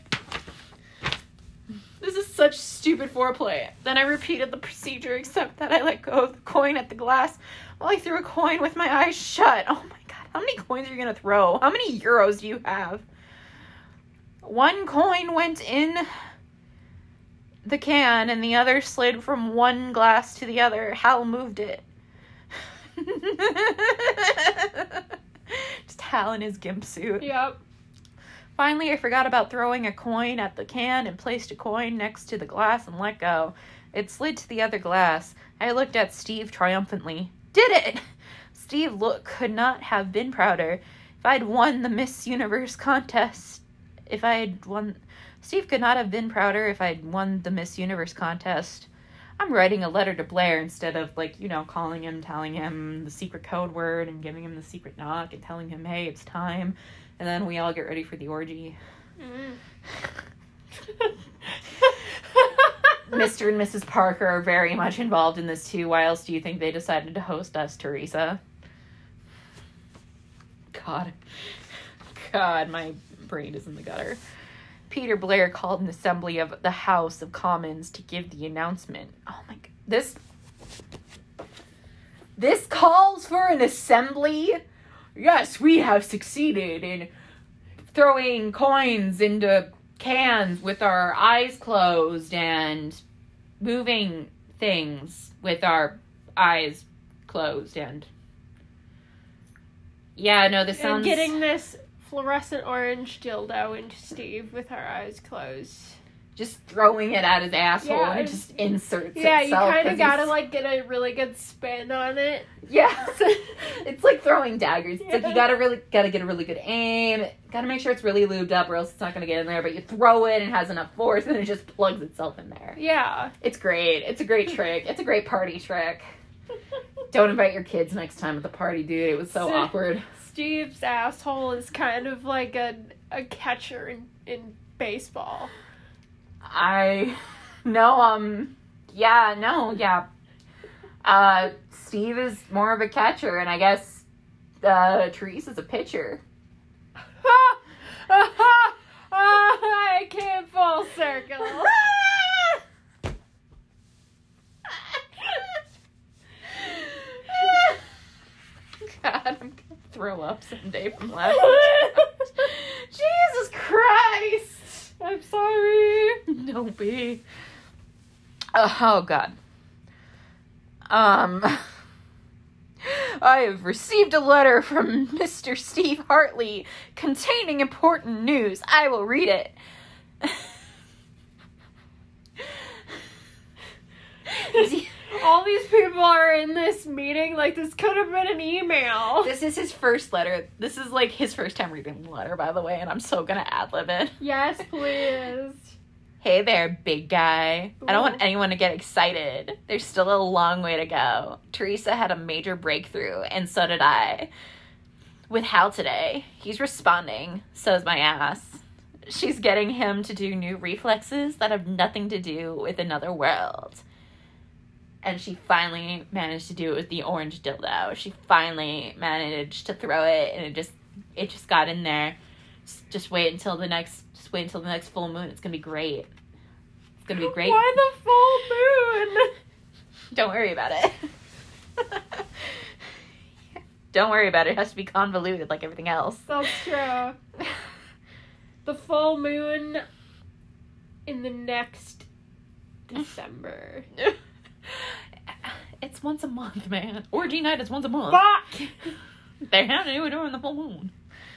This is such stupid foreplay. Then I repeated the procedure, except that I let go of the coin at the glass while I threw a coin with my eyes shut. Oh my god, how many coins are you going to throw? How many euros do you have? One coin went in the can, and the other slid from one glass to the other. Hal moved it. Just Hal in his gimp suit.
Yep.
Finally, I forgot about throwing a coin at the can and placed a coin next to the glass and let go. It slid to the other glass. I looked at Steve triumphantly. Did it! Steve look could not have been prouder. If I'd won the Miss Universe contest, if I had won... Steve could not have been prouder if I'd won the Miss Universe contest. I'm writing a letter to Blair instead of, like, you know, calling him, telling him the secret code word and giving him the secret knock and telling him, hey, it's time. And then we all get ready for the orgy.
Mm.
Mister and Missus Parker are very much involved in this too. Why else do you think they decided to host us, Teresa? God. God, my brain is in the gutter. Peter Blair called an assembly of the House of Commons to give the announcement. Oh my god. This... This calls for an assembly? Yes, we have succeeded in throwing coins into cans with our eyes closed and moving things with our eyes closed and... Yeah, no, this sounds...
And getting this fluorescent orange dildo into Steve with our eyes closed.
Just throwing it at his asshole
Yeah,
and it just inserts
Yeah,
itself.
you kind
'cause
of gotta,
he's-
like, get a really good spin on it.
Yeah. It's like throwing daggers. It's like you
Yeah.
gotta really, gotta get a really good aim. Gotta make sure it's really lubed up or else it's not gonna get in there. But you throw it and it has enough force and it just plugs itself in there.
Yeah.
It's great. It's a great trick. It's a great party trick. Don't invite your kids next time at the party, dude. It was so
So-
awkward.
Steve's asshole is kind of like a, a catcher in, in baseball.
I no um yeah no yeah uh Steve is more of a catcher and I guess uh Teresa's a pitcher.
I came full circle.
God, I'm gonna throw up someday from laughing. Jesus Christ!
I'm sorry.
Don't be. Uh, oh God. Um, I have received a letter from Mister Steve Hartley containing important news. I will read it.
All these people are in this meeting. Like, this could have been an email.
This is his first letter. This is like his first time reading the letter, by the way, and I'm so gonna ad-lib it.
Yes, please.
Hey there, big guy. I don't want anyone to get excited. There's still a long way to go. Teresa had a major breakthrough, and so did I. With Hal today. He's responding. So's my ass. she's getting him to do new reflexes that have nothing to do with another world. And she finally managed to do it with the orange dildo. She finally managed to throw it, and it just it just got in there. Just wait until the next just wait until the next full moon. It's gonna be great. It's gonna be great.
Why the full moon?
Don't worry about it. Don't worry about it. It has to be convoluted like everything else.
That's true. The full moon in the next December.
It's once a month, man. Orgy night is once a month.
Fuck!
They have to do it during the full moon.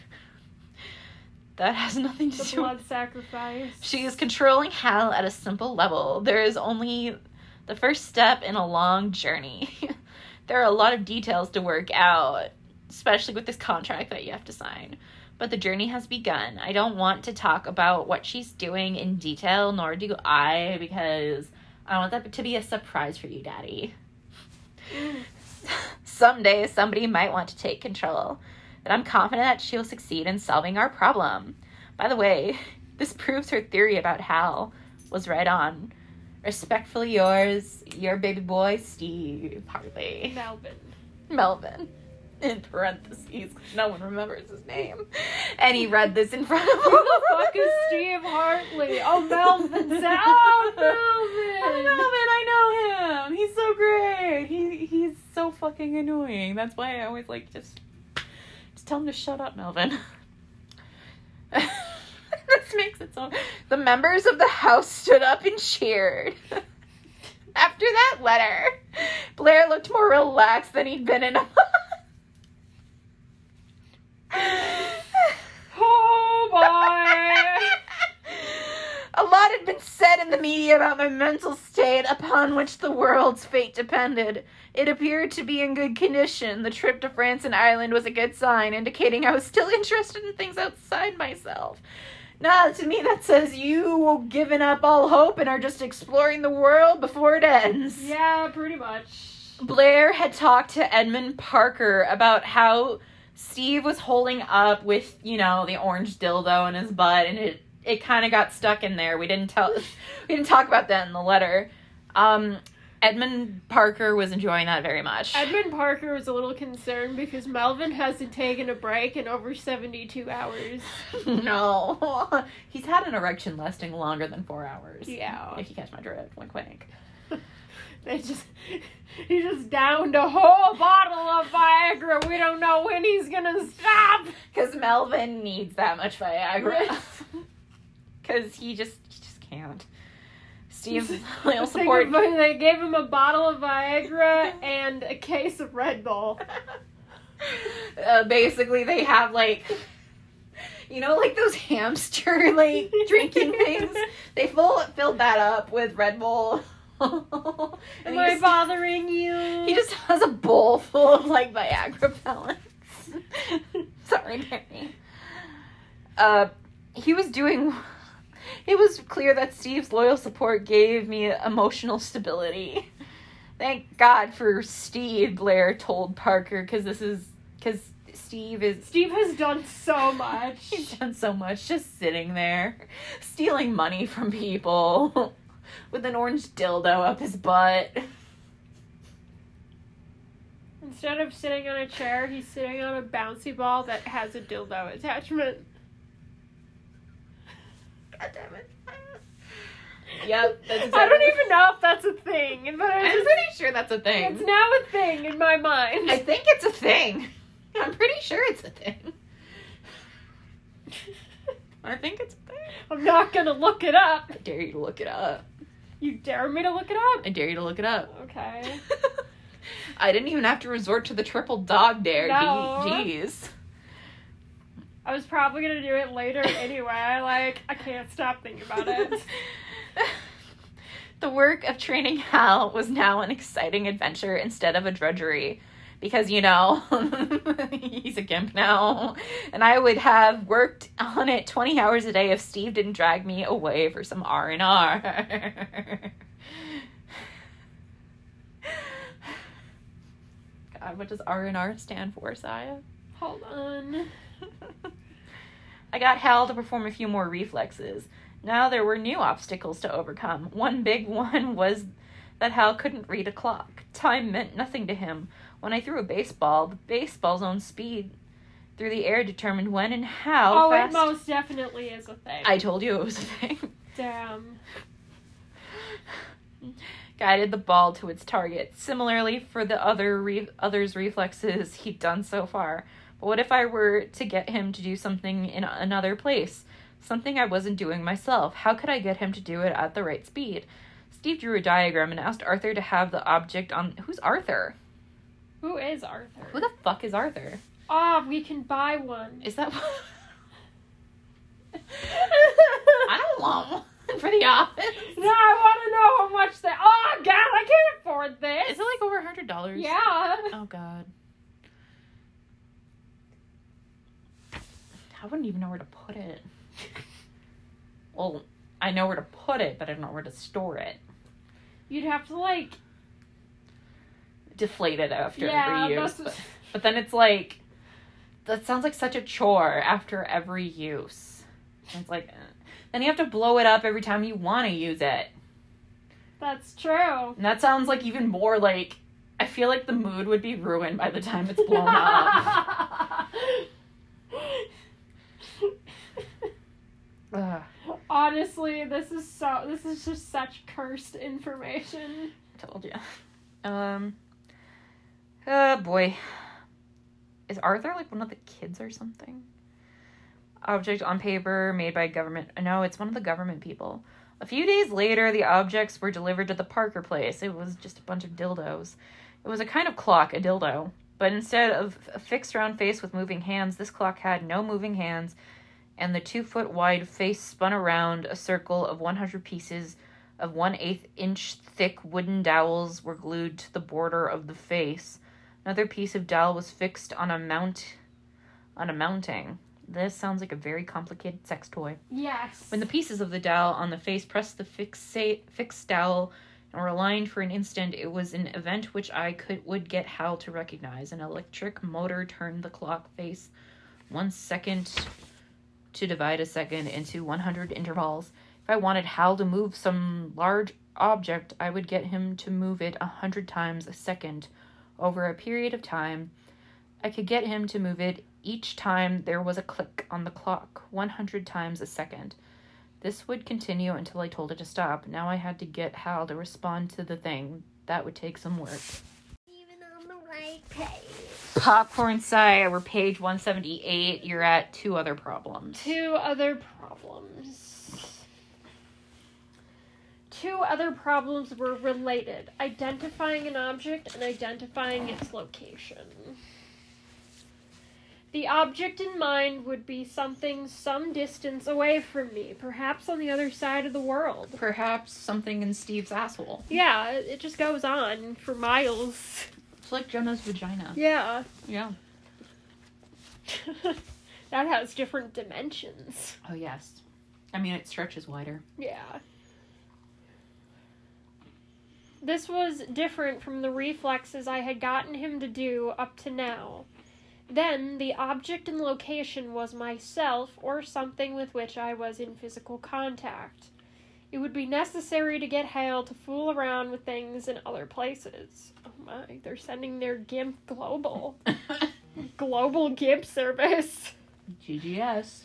That has nothing to
The
do
blood
with...
sacrifice.
She is controlling hell at a simple level. There is only the first step in a long journey. There are a lot of details to work out, especially with this contract that you have to sign. But the journey has begun. I don't want to talk about what she's doing in detail, nor do I, because I want that to be a surprise for you, Daddy. Someday, somebody might want to take control, but I'm confident that she'll succeed in solving our problem. By the way, this proves her theory about Hal was right on. Respectfully yours, your baby boy, Steve Hartley.
Melvin.
Melvin. In parentheses, no one remembers his name. And he read this in front of him.
Who the fuck is Steve Hartley? Oh, Melvin. Oh, Melvin.
Oh, Melvin, I know him. He's so great. He he's so fucking annoying. That's why I always like just just tell him to shut up, Melvin. This makes it so. The members of the house stood up and cheered. After that letter, Blair looked more relaxed than he'd been in a
Oh, boy.
A lot had been said in the media about my mental state upon which the world's fate depended. It appeared to be in good condition. The trip to France and Ireland was a good sign, indicating I was still interested in things outside myself. Nah, to me that says you have given up all hope and are just exploring the world before it ends.
Yeah, pretty much.
Blair had talked to Edmund Parker about how Steve was holding up with, you know, the orange dildo in his butt, and it it kind of got stuck in there. We didn't tell, we didn't talk about that in the letter. Um, Edmund Parker was enjoying that very much.
Edmund Parker was a little concerned because Melvin hasn't taken a break in over seventy-two hours.
No. He's had an erection lasting longer than four hours.
Yeah.
If you catch my drift. Wink, wink.
They just, he just downed a whole bottle of Viagra. We don't know when he's gonna stop.
Because Melvin needs that much Viagra. Because he just, he just can't. Steve's loyal support.
They gave him a bottle of Viagra and a case of Red Bull.
Uh, basically, they have, like, you know, like those hamster, like, drinking things? They full, filled that up with Red Bull.
Am I bothering you?
He just has a bowl full of, like, Viagra pellets. Sorry, Danny. Uh, he was doing... It was clear that Steve's loyal support gave me emotional stability. Thank God for Steve, Blair told Parker, because this is... Because Steve is...
Steve has done so much.
He's done so much, just sitting there, stealing money from people, with an orange dildo up his butt.
Instead of sitting on a chair, he's sitting on a bouncy ball that has a dildo attachment.
God damn it. Yep, that's exactly.
I don't even know if that's a thing, but
I'm
just,
pretty sure that's a thing.
it's now a thing in my mind.
I think it's a thing. I'm pretty sure it's a thing. I think it's a thing.
I'm not gonna look it up.
I dare you to look it up.
You dare me to look it up?
I dare you to look it up.
Okay.
I didn't even have to resort to the triple dog dare.
No.
Jeez.
I was probably gonna do it later anyway. Like, I can't stop thinking about it.
The work of training Hal was now an exciting adventure instead of a drudgery. Because, you know, he's a gimp now. And I would have worked on it twenty hours a day if Steve didn't drag me away for some R and R. God, what does R and R stand for, Saya?
Hold on.
I got Hal to perform a few more reflexes. Now there were new obstacles to overcome. One big one was that Hal couldn't read a clock. Time meant nothing to him. When I threw a baseball, the baseball's own speed through the air determined when and how
oh,
fast...
it most definitely is a thing.
I told you it was a thing.
Damn.
Guided the ball to its target. Similarly, for the other re- others' reflexes he'd done so far. But what if I were to get him to do something in another place? Something I wasn't doing myself. How could I get him to do it at the right speed? Steve drew a diagram and asked Arthur to have the object on... Who's Arthur?
Who is Arthur?
Who the fuck is Arthur?
Oh, we can buy one.
Is that what... I don't want one for the office.
No, I want to know how much they... Oh, God, I can't afford this.
Is it like over a hundred dollars?
Yeah.
Oh, God. I wouldn't even know where to put it. Well, I know where to put it, but I don't know where to store it.
You'd have to, like...
deflate it after
yeah,
every use.
that's...
But, but then it's like... That sounds like such a chore after every use. And it's like... eh. Then you have to blow it up every time you want to use it.
That's true.
And that sounds like even more like... I feel like the mood would be ruined by the time it's blown up. Ugh.
Honestly, this is so... This is just such cursed information.
I told you. Um... Oh, boy. Is Arthur, like, one of the kids or something? Object on paper made by government... No, it's one of the government people. A few days later, the objects were delivered to the Parker place. It was just a bunch of dildos. It was a kind of clock, a dildo. But instead of a fixed round face with moving hands, this clock had no moving hands, and the two-foot-wide face spun around a circle of one hundred pieces of one-eighth inch thick wooden dowels were glued to the border of the face. Another piece of dowel was fixed on a mount, on a mounting. This sounds like a very complicated sex toy.
Yes.
When the pieces of the dowel on the face pressed the fixa- fixed dowel and were aligned for an instant, it was an event which I could would get Hal to recognize. An electric motor turned the clock face one second to divide a second into one hundred intervals. If I wanted Hal to move some large object, I would get him to move it a hundred times a second. Over a period of time, I could get him to move it each time there was a click on the clock, one hundred times a second. This would continue until I told it to stop. Now I had to get Hal to respond to the thing. That would take some work.
Even on the right page.
Popcorn Sigh, we're page one seventy-eight. You're at two other problems.
Two other problems. Two other problems were related. Identifying an object and identifying its location. The object in mind would be something some distance away from me, perhaps on the other side of the world.
Perhaps something in Steve's asshole.
Yeah, it, it just goes on for miles.
It's like Jonah's vagina.
Yeah.
Yeah.
That has different dimensions.
Oh, yes. I mean, it stretches wider.
Yeah. This was different from the reflexes I had gotten him to do up to now. Then, the object and location was myself or something with which I was in physical contact. It would be necessary to get Hale to fool around with things in other places. Oh my, they're sending their GIMP global. Global GIMP service.
G G S.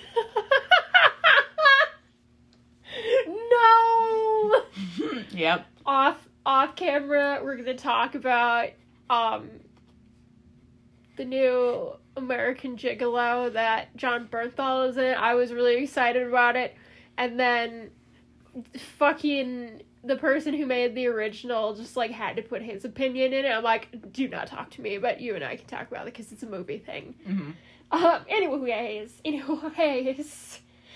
No!
Yep.
Off off camera, we're gonna talk about um the new American Gigolo that John Bernthal is in. I was really excited about it, and then fucking the person who made the original just like had to put his opinion in it. I'm like, do not talk to me, but you and I can talk about it because it's a movie thing.
Mm-hmm.
Um. Anyways, anyways.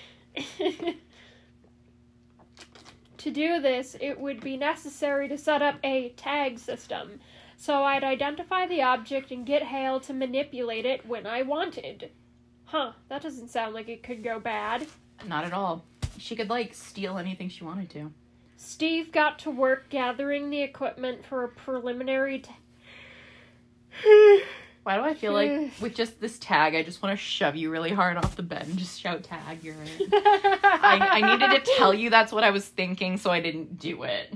To do this, it would be necessary to set up a tag system, so I'd identify the object and get Hale to manipulate it when I wanted. Huh, that doesn't sound like it could go bad.
Not at all. She could, like, steal anything she wanted to.
Steve got to work gathering the equipment for a preliminary t-
Why do I feel like with just this tag, I just want to shove you really hard off the bed and just shout tag, you're in. I, I needed to tell you that's what I was thinking, so I didn't do it.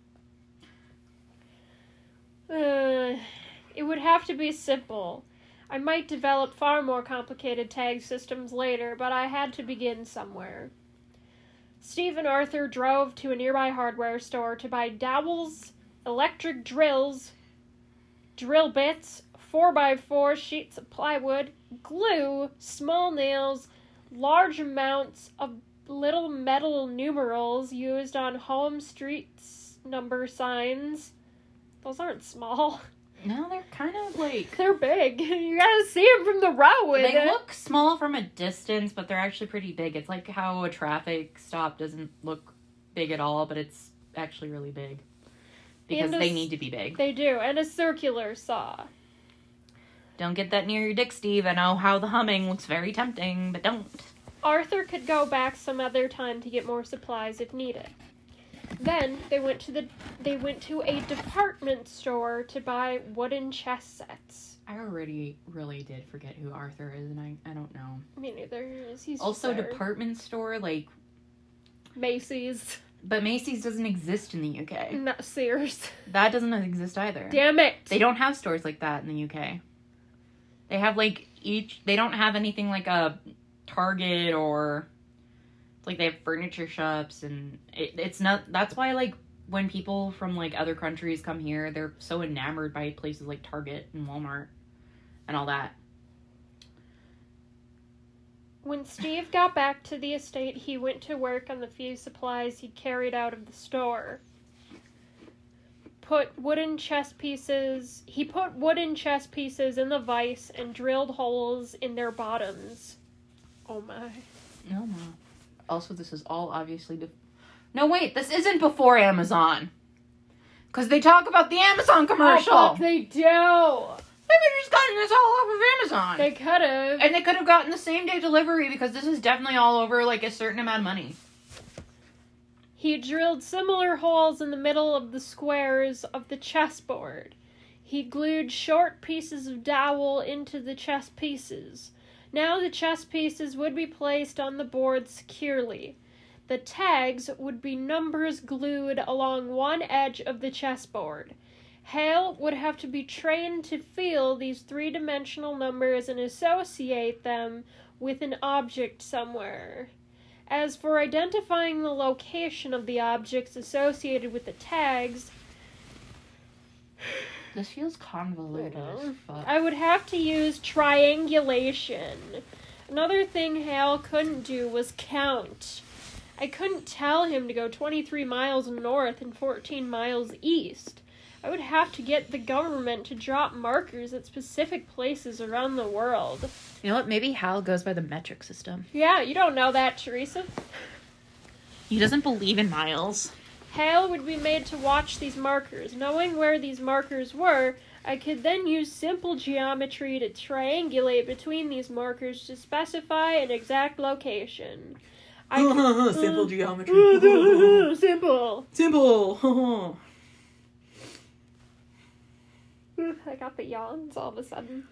Uh, it would have to be simple. I might develop far more complicated tag systems later, but I had to begin somewhere. Steve and Arthur drove to a nearby hardware store to buy dowels, electric drills, drill bits, four by four sheets of plywood, glue, small nails, large amounts of little metal numerals used on home streets number signs. Those aren't small.
No, they're kind of like...
They're big. You gotta see them from the road.
They look small from a distance, but they're actually pretty big. It's like how a traffic stop doesn't look big at all, but it's actually really big. Because
And a
they
s-
need to be big.
They do. And a circular saw.
Don't get that near your dick, Steve. I know how the humming looks very tempting, but don't.
Arthur could go back some other time to get more supplies if needed. Then they went to the they went to a department store to buy wooden chess sets.
I already really did forget who Arthur is, and I, I don't know.
Me neither. He's
Also,
there.
department store, like...
Macy's.
But Macy's doesn't exist in the U K.
Not Sears.
That doesn't exist either.
Damn it.
They don't have stores like that in the U K. They have, like, each... They don't have anything like a Target or... Like, they have furniture shops, and it, it's not... That's why, like, when people from, like, other countries come here, they're so enamored by places like Target and Walmart and all that.
When Steve got back to the estate, he went to work on the few supplies he carried out of the store. Put wooden chess pieces... He put wooden chess pieces in the vise and drilled holes in their bottoms. Oh my.
No, no. Also, this is all obviously... Be- no, wait, this isn't before Amazon. Because they talk about the Amazon commercial.
Oh, fuck, they do.
They could have just gotten this all off of Amazon.
They could have.
And they could have gotten the same day delivery because this is definitely all over, like, a certain amount of money.
He drilled similar holes in the middle of the squares of the chessboard. He glued short pieces of dowel into the chess pieces. Now the chess pieces would be placed on the board securely. The tags would be numbers glued along one edge of the chessboard. Hale would have to be trained to feel these three-dimensional numbers and associate them with an object somewhere. As for identifying the location of the objects associated with the tags,
This feels convoluted as fuck.
I would have to use triangulation. Another thing Hale couldn't do was count. I couldn't tell him to go twenty-three miles north and fourteen miles east. I would have to get the government to drop markers at specific places around the world.
You know what? Maybe Hal goes by the metric system.
Yeah, you don't know that, Teresa.
He doesn't believe in miles.
Hale would be made to watch these markers. Knowing where these markers were, I could then use simple geometry to triangulate between these markers to specify an exact location. I could,
Simple geometry.
Simple.
Simple.
I got the yawns all of a sudden.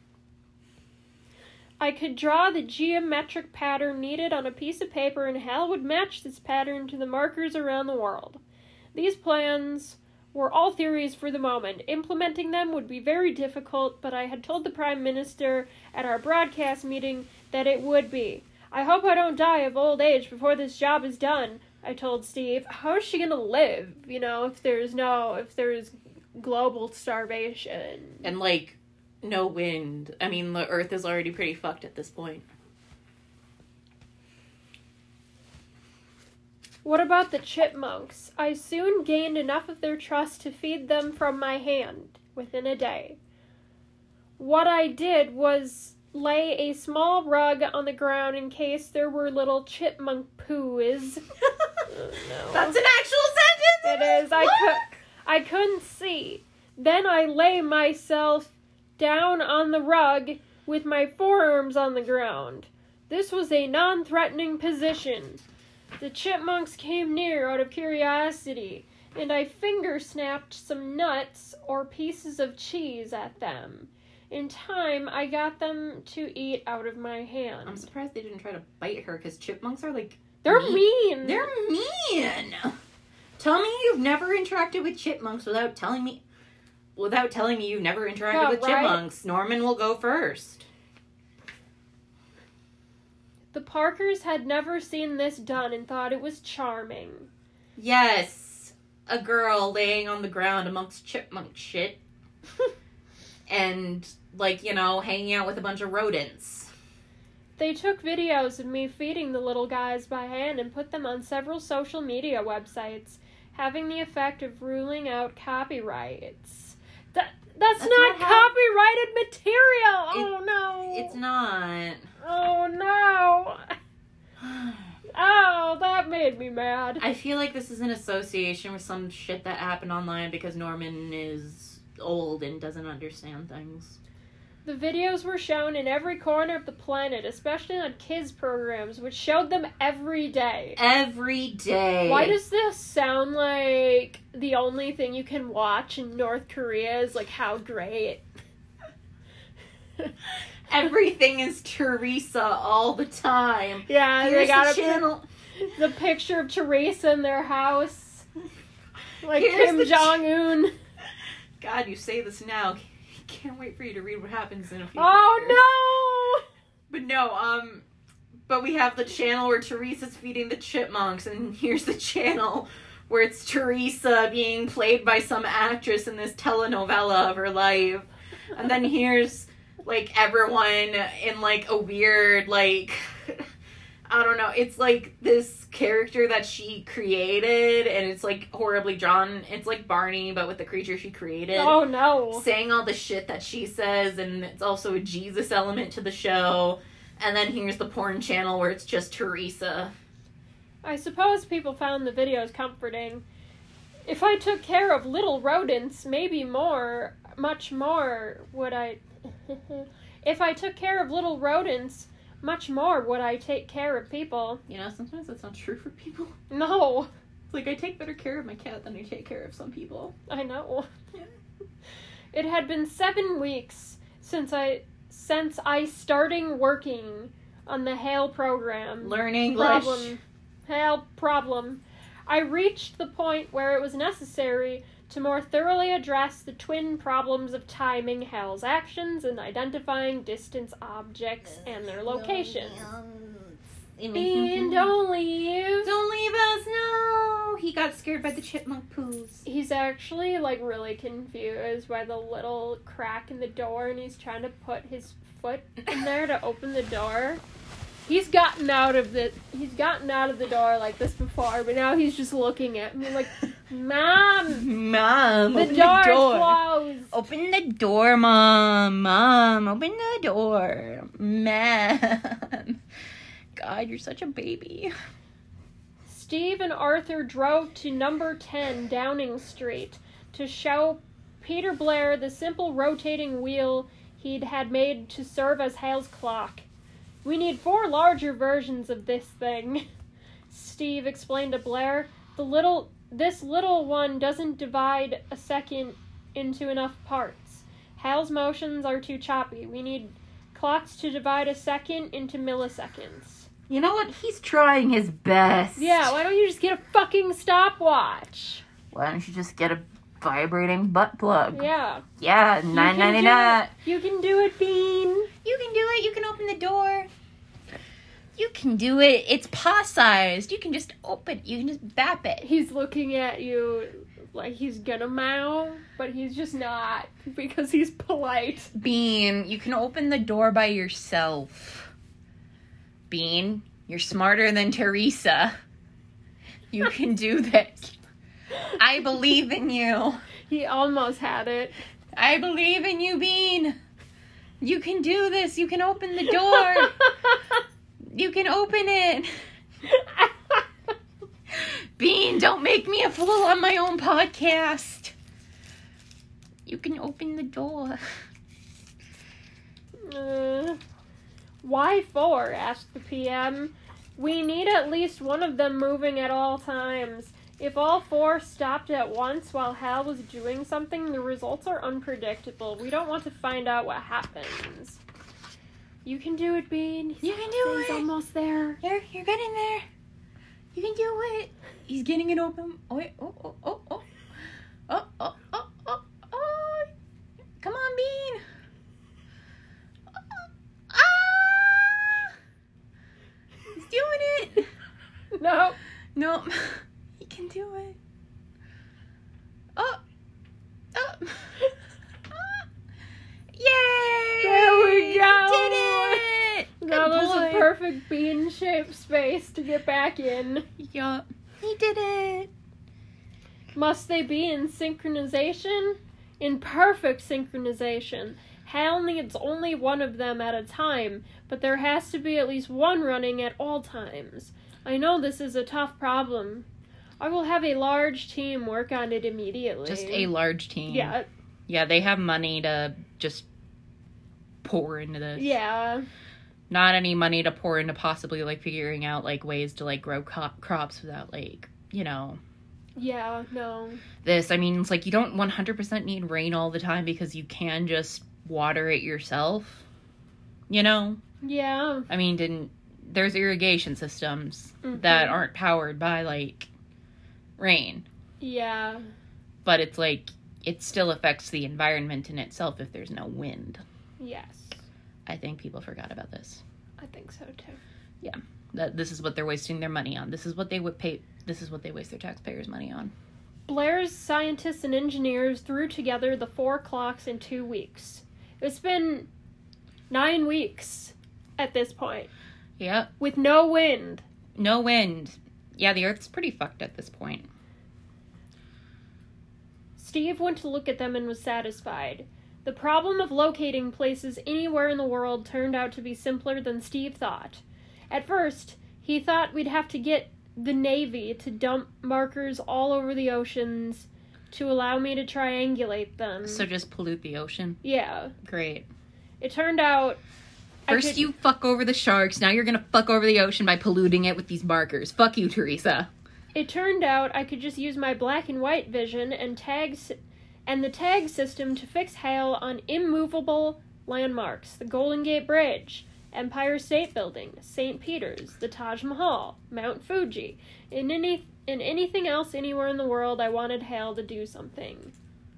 I could draw the geometric pattern needed on a piece of paper, and Hal would match this pattern to the markers around the world. These plans were all theories for the moment. Implementing them would be very difficult, but I had told the Prime Minister at our broadcast meeting that it would be. I hope I don't die of old age before this job is done, I told Steve. How is she gonna live, you know, if there's no, if there's global starvation?
And, like, no wind. I mean, the Earth is already pretty fucked at this point.
What about the chipmunks? I soon gained enough of their trust to feed them from my hand within a day. What I did was lay a small rug on the ground in case there were little chipmunk poos. Oh, no.
That's an actual sentence!
It is. I, could, I couldn't see. Then I lay myself down on the rug with my forearms on the ground. This was a non-threatening position. The chipmunks came near out of curiosity, and I finger-snapped some nuts or pieces of cheese at them. In time, I got them to eat out of my hand.
I'm surprised they didn't try to bite her, because chipmunks are, like...
They're
mean.
mean!
They're mean! Tell me you've never interacted with chipmunks without telling me... Without telling me you've never interacted
Yeah,
with
right?
chipmunks. Norman will go first.
The Parkers had never seen this done and thought it was charming.
Yes. A girl laying on the ground amongst chipmunk shit. And, like, you know, hanging out with a bunch of rodents.
They took videos of me feeding the little guys by hand and put them on several social media websites, having the effect of ruling out copyrights. That That's,
That's
not,
not how-
copyrighted material!
It-
oh, no!
It's not.
Oh, no! Oh, that made me mad.
I feel like this is in association with some shit that happened online because Norman is old and doesn't understand things.
The videos were shown in every corner of the planet, especially on kids' programs, which showed them every day.
Every day.
Why does this sound like the only thing you can watch in North Korea is, like, how great?
Everything is Teresa all the time.
Yeah,
Here's
they got
the
a,
channel.
the picture of Teresa in their house. Like
Here's
Kim
the ch-
Jong-un.
God, you say this now. Can't wait for you to read what happens in a few
Oh,
years. But no, um, but we have the channel where Teresa's feeding the chipmunks, and here's the channel where it's Teresa being played by some actress in this telenovela of her life. And then here's, like, everyone in, like, a weird, like, I don't know, it's, like, this character that she created, and it's, like, horribly drawn. It's like Barney, but with the creature she created.
no. Oh, no.
Saying all the shit that she says, and it's also a Jesus element to the show. And then here's the porn channel where it's just Teresa.
I suppose people found the videos comforting. If I took care of little rodents, maybe more, much more would I... If I took care of little rodents, much more would I take care of people.
You know, sometimes that's not true for people.
No,
It's like, I take better care of my cat than I take care of some people.
I know. It had been seven weeks since I since I starting working on the Hale program.
Learn English.
Problem. Hale problem. I reached the point where it was necessary to more thoroughly address the twin problems of timing Hale's actions and identifying distant objects and their locations. Bean, don't leave.
Don't leave us, no! He got scared by the chipmunk poos.
He's actually, like, really confused by the little crack in the door, and he's trying to put his foot in there to open the door. He's gotten out of the he's gotten out of the door like this before, but now he's just looking at me like, Mom,
Mom,
the
open
door's
the door.
closed.
Open the door, Mom. Mom, open the door. Mom. God, you're such a baby.
Steve and Arthur drove to number ten Downing Street to show Peter Blair the simple rotating wheel he'd had made to serve as Hale's clock. We need four larger versions of this thing, Steve explained to Blair. The little, this little one doesn't divide a second into enough parts. Hal's motions are too choppy. We need clocks to divide a second into milliseconds.
You know what? He's trying his best.
Yeah, why don't you just get a fucking stopwatch?
Why don't you just get a vibrating butt plug?
Yeah.
Yeah,
You
nine
can
ninety
do
nine.
it. You can do it, Bean.
You can do it. You can open the door. You can do it. It's paw-sized. You can just open. You can just bap it.
He's looking at you like he's gonna meow, but he's just not because he's polite.
Bean, you can open the door by yourself. Bean, you're smarter than Teresa. You can do this. I believe in you.
He almost had it.
I believe in you, Bean. You can do this. You can open the door. You can open it. Bean, don't make me a fool on my own podcast. You can open the door.
Uh, why four? Asked the P M. We need at least one of them moving at all times. If all four stopped at once while Hal was doing something, the results are unpredictable. We don't want to find out what happens. You can do it, Bean. He's
You can do
He's
it.
almost there.
You're, you're getting there. You can do it. He's getting it open. Oh, wait. oh, oh, oh, oh. Oh, oh, oh, oh, oh. Come on, Bean. Ah! He's doing it.
No.
No, he can do it. Oh, oh. Ah. Yay!
There we go.
Did it!
Now
Good
there's
boy.
a perfect bean-shaped space to get back in.
Yup, he did it.
Must they be in synchronization? In perfect synchronization. Hal needs only one of them at a time, but there has to be at least one running at all times. I know this is a tough problem. I will have a large team work on it immediately.
Just a large team.
Yeah,
Yeah, they have money to just pour into this.
yeah.
Not any money to pour into possibly, like, figuring out, like, ways to, like, grow co- crops without, like, you know...
Yeah, no.
This, I mean, it's like you don't one hundred percent need rain all the time because you can just water it yourself. You know?
Yeah.
I mean, didn't there's irrigation systems
Mhm.
that aren't powered by, like, rain.
Yeah.
But it's like, it still affects the environment in itself if there's no wind.
Yes.
I think people forgot about this.
I think so too.
That this is what they're wasting their money on. This is what they would pay. This is what they waste their taxpayers' money on.
Blair's scientists and engineers threw together the four clocks in two weeks. It's been nine weeks at this point,
Yep.
with no wind.
No wind. Yeah, the Earth's pretty fucked at this point.
Steve went to look at them and was satisfied. The problem of locating places anywhere in the world turned out to be simpler than Steve thought. At first, he thought we'd have to get the Navy to dump markers all over the oceans to allow me to triangulate them.
So just pollute the ocean.
Yeah.
Great.
It turned out... I
First
could-
you fuck over the sharks, now you're gonna fuck over the ocean by polluting it with these markers. Fuck you, Teresa.
It turned out I could just use my black and white vision and tags and the tag system to fix Hal on immovable landmarks: the Golden Gate Bridge, Empire State Building, Saint Peter's, the Taj Mahal, Mount Fuji, and any and anything else anywhere in the world I wanted Hal to do something.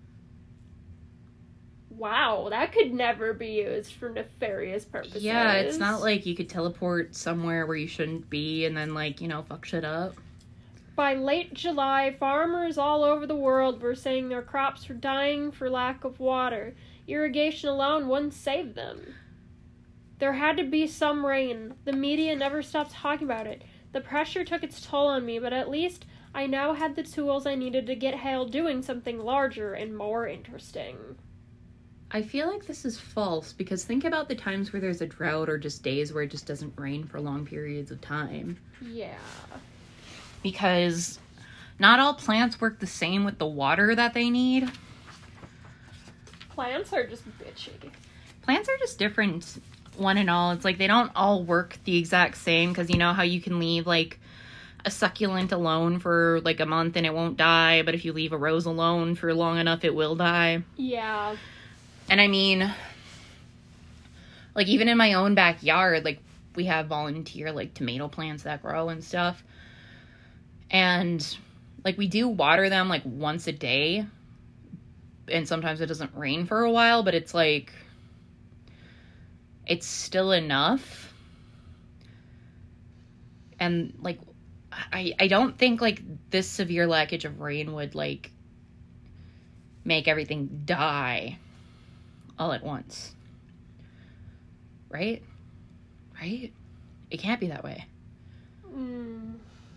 Wow, that could never be used for nefarious purposes.
Yeah, it's not like you could teleport somewhere where you shouldn't be and then, like, you know, fuck shit up.
By late July, farmers all over the world were saying their crops were dying for lack of water. Irrigation alone wouldn't save them. There had to be some rain. The media never stopped talking about it. The pressure took its toll on me, but at least I now had the tools I needed to get Hal doing something larger and more interesting.
I feel like this is false, because think about the times where there's a drought or just days where it just doesn't rain for long periods of time.
Yeah.
Because not all plants work the same with the water that they need.
Plants are just bitchy.
Plants are just different, one and all. It's like they don't all work the exact same, because you know how you can leave, like, a succulent alone for, like, a month and it won't die, but if you leave a rose alone for long enough, it will die.
Yeah.
And I mean, like, even in my own backyard, like, we have volunteer, like, tomato plants that grow and stuff. And, like, we do water them, like, once a day. And sometimes it doesn't rain for a while, but it's, like, it's still enough. And, like, I, I don't think, like, this severe lackage of rain would, like, make everything die all at once. Right? Right? It can't be that way.
Mm.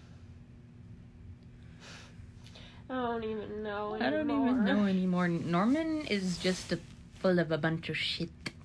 I don't even know anymore.
I don't even know anymore. Norman is just a, full of a bunch of shit.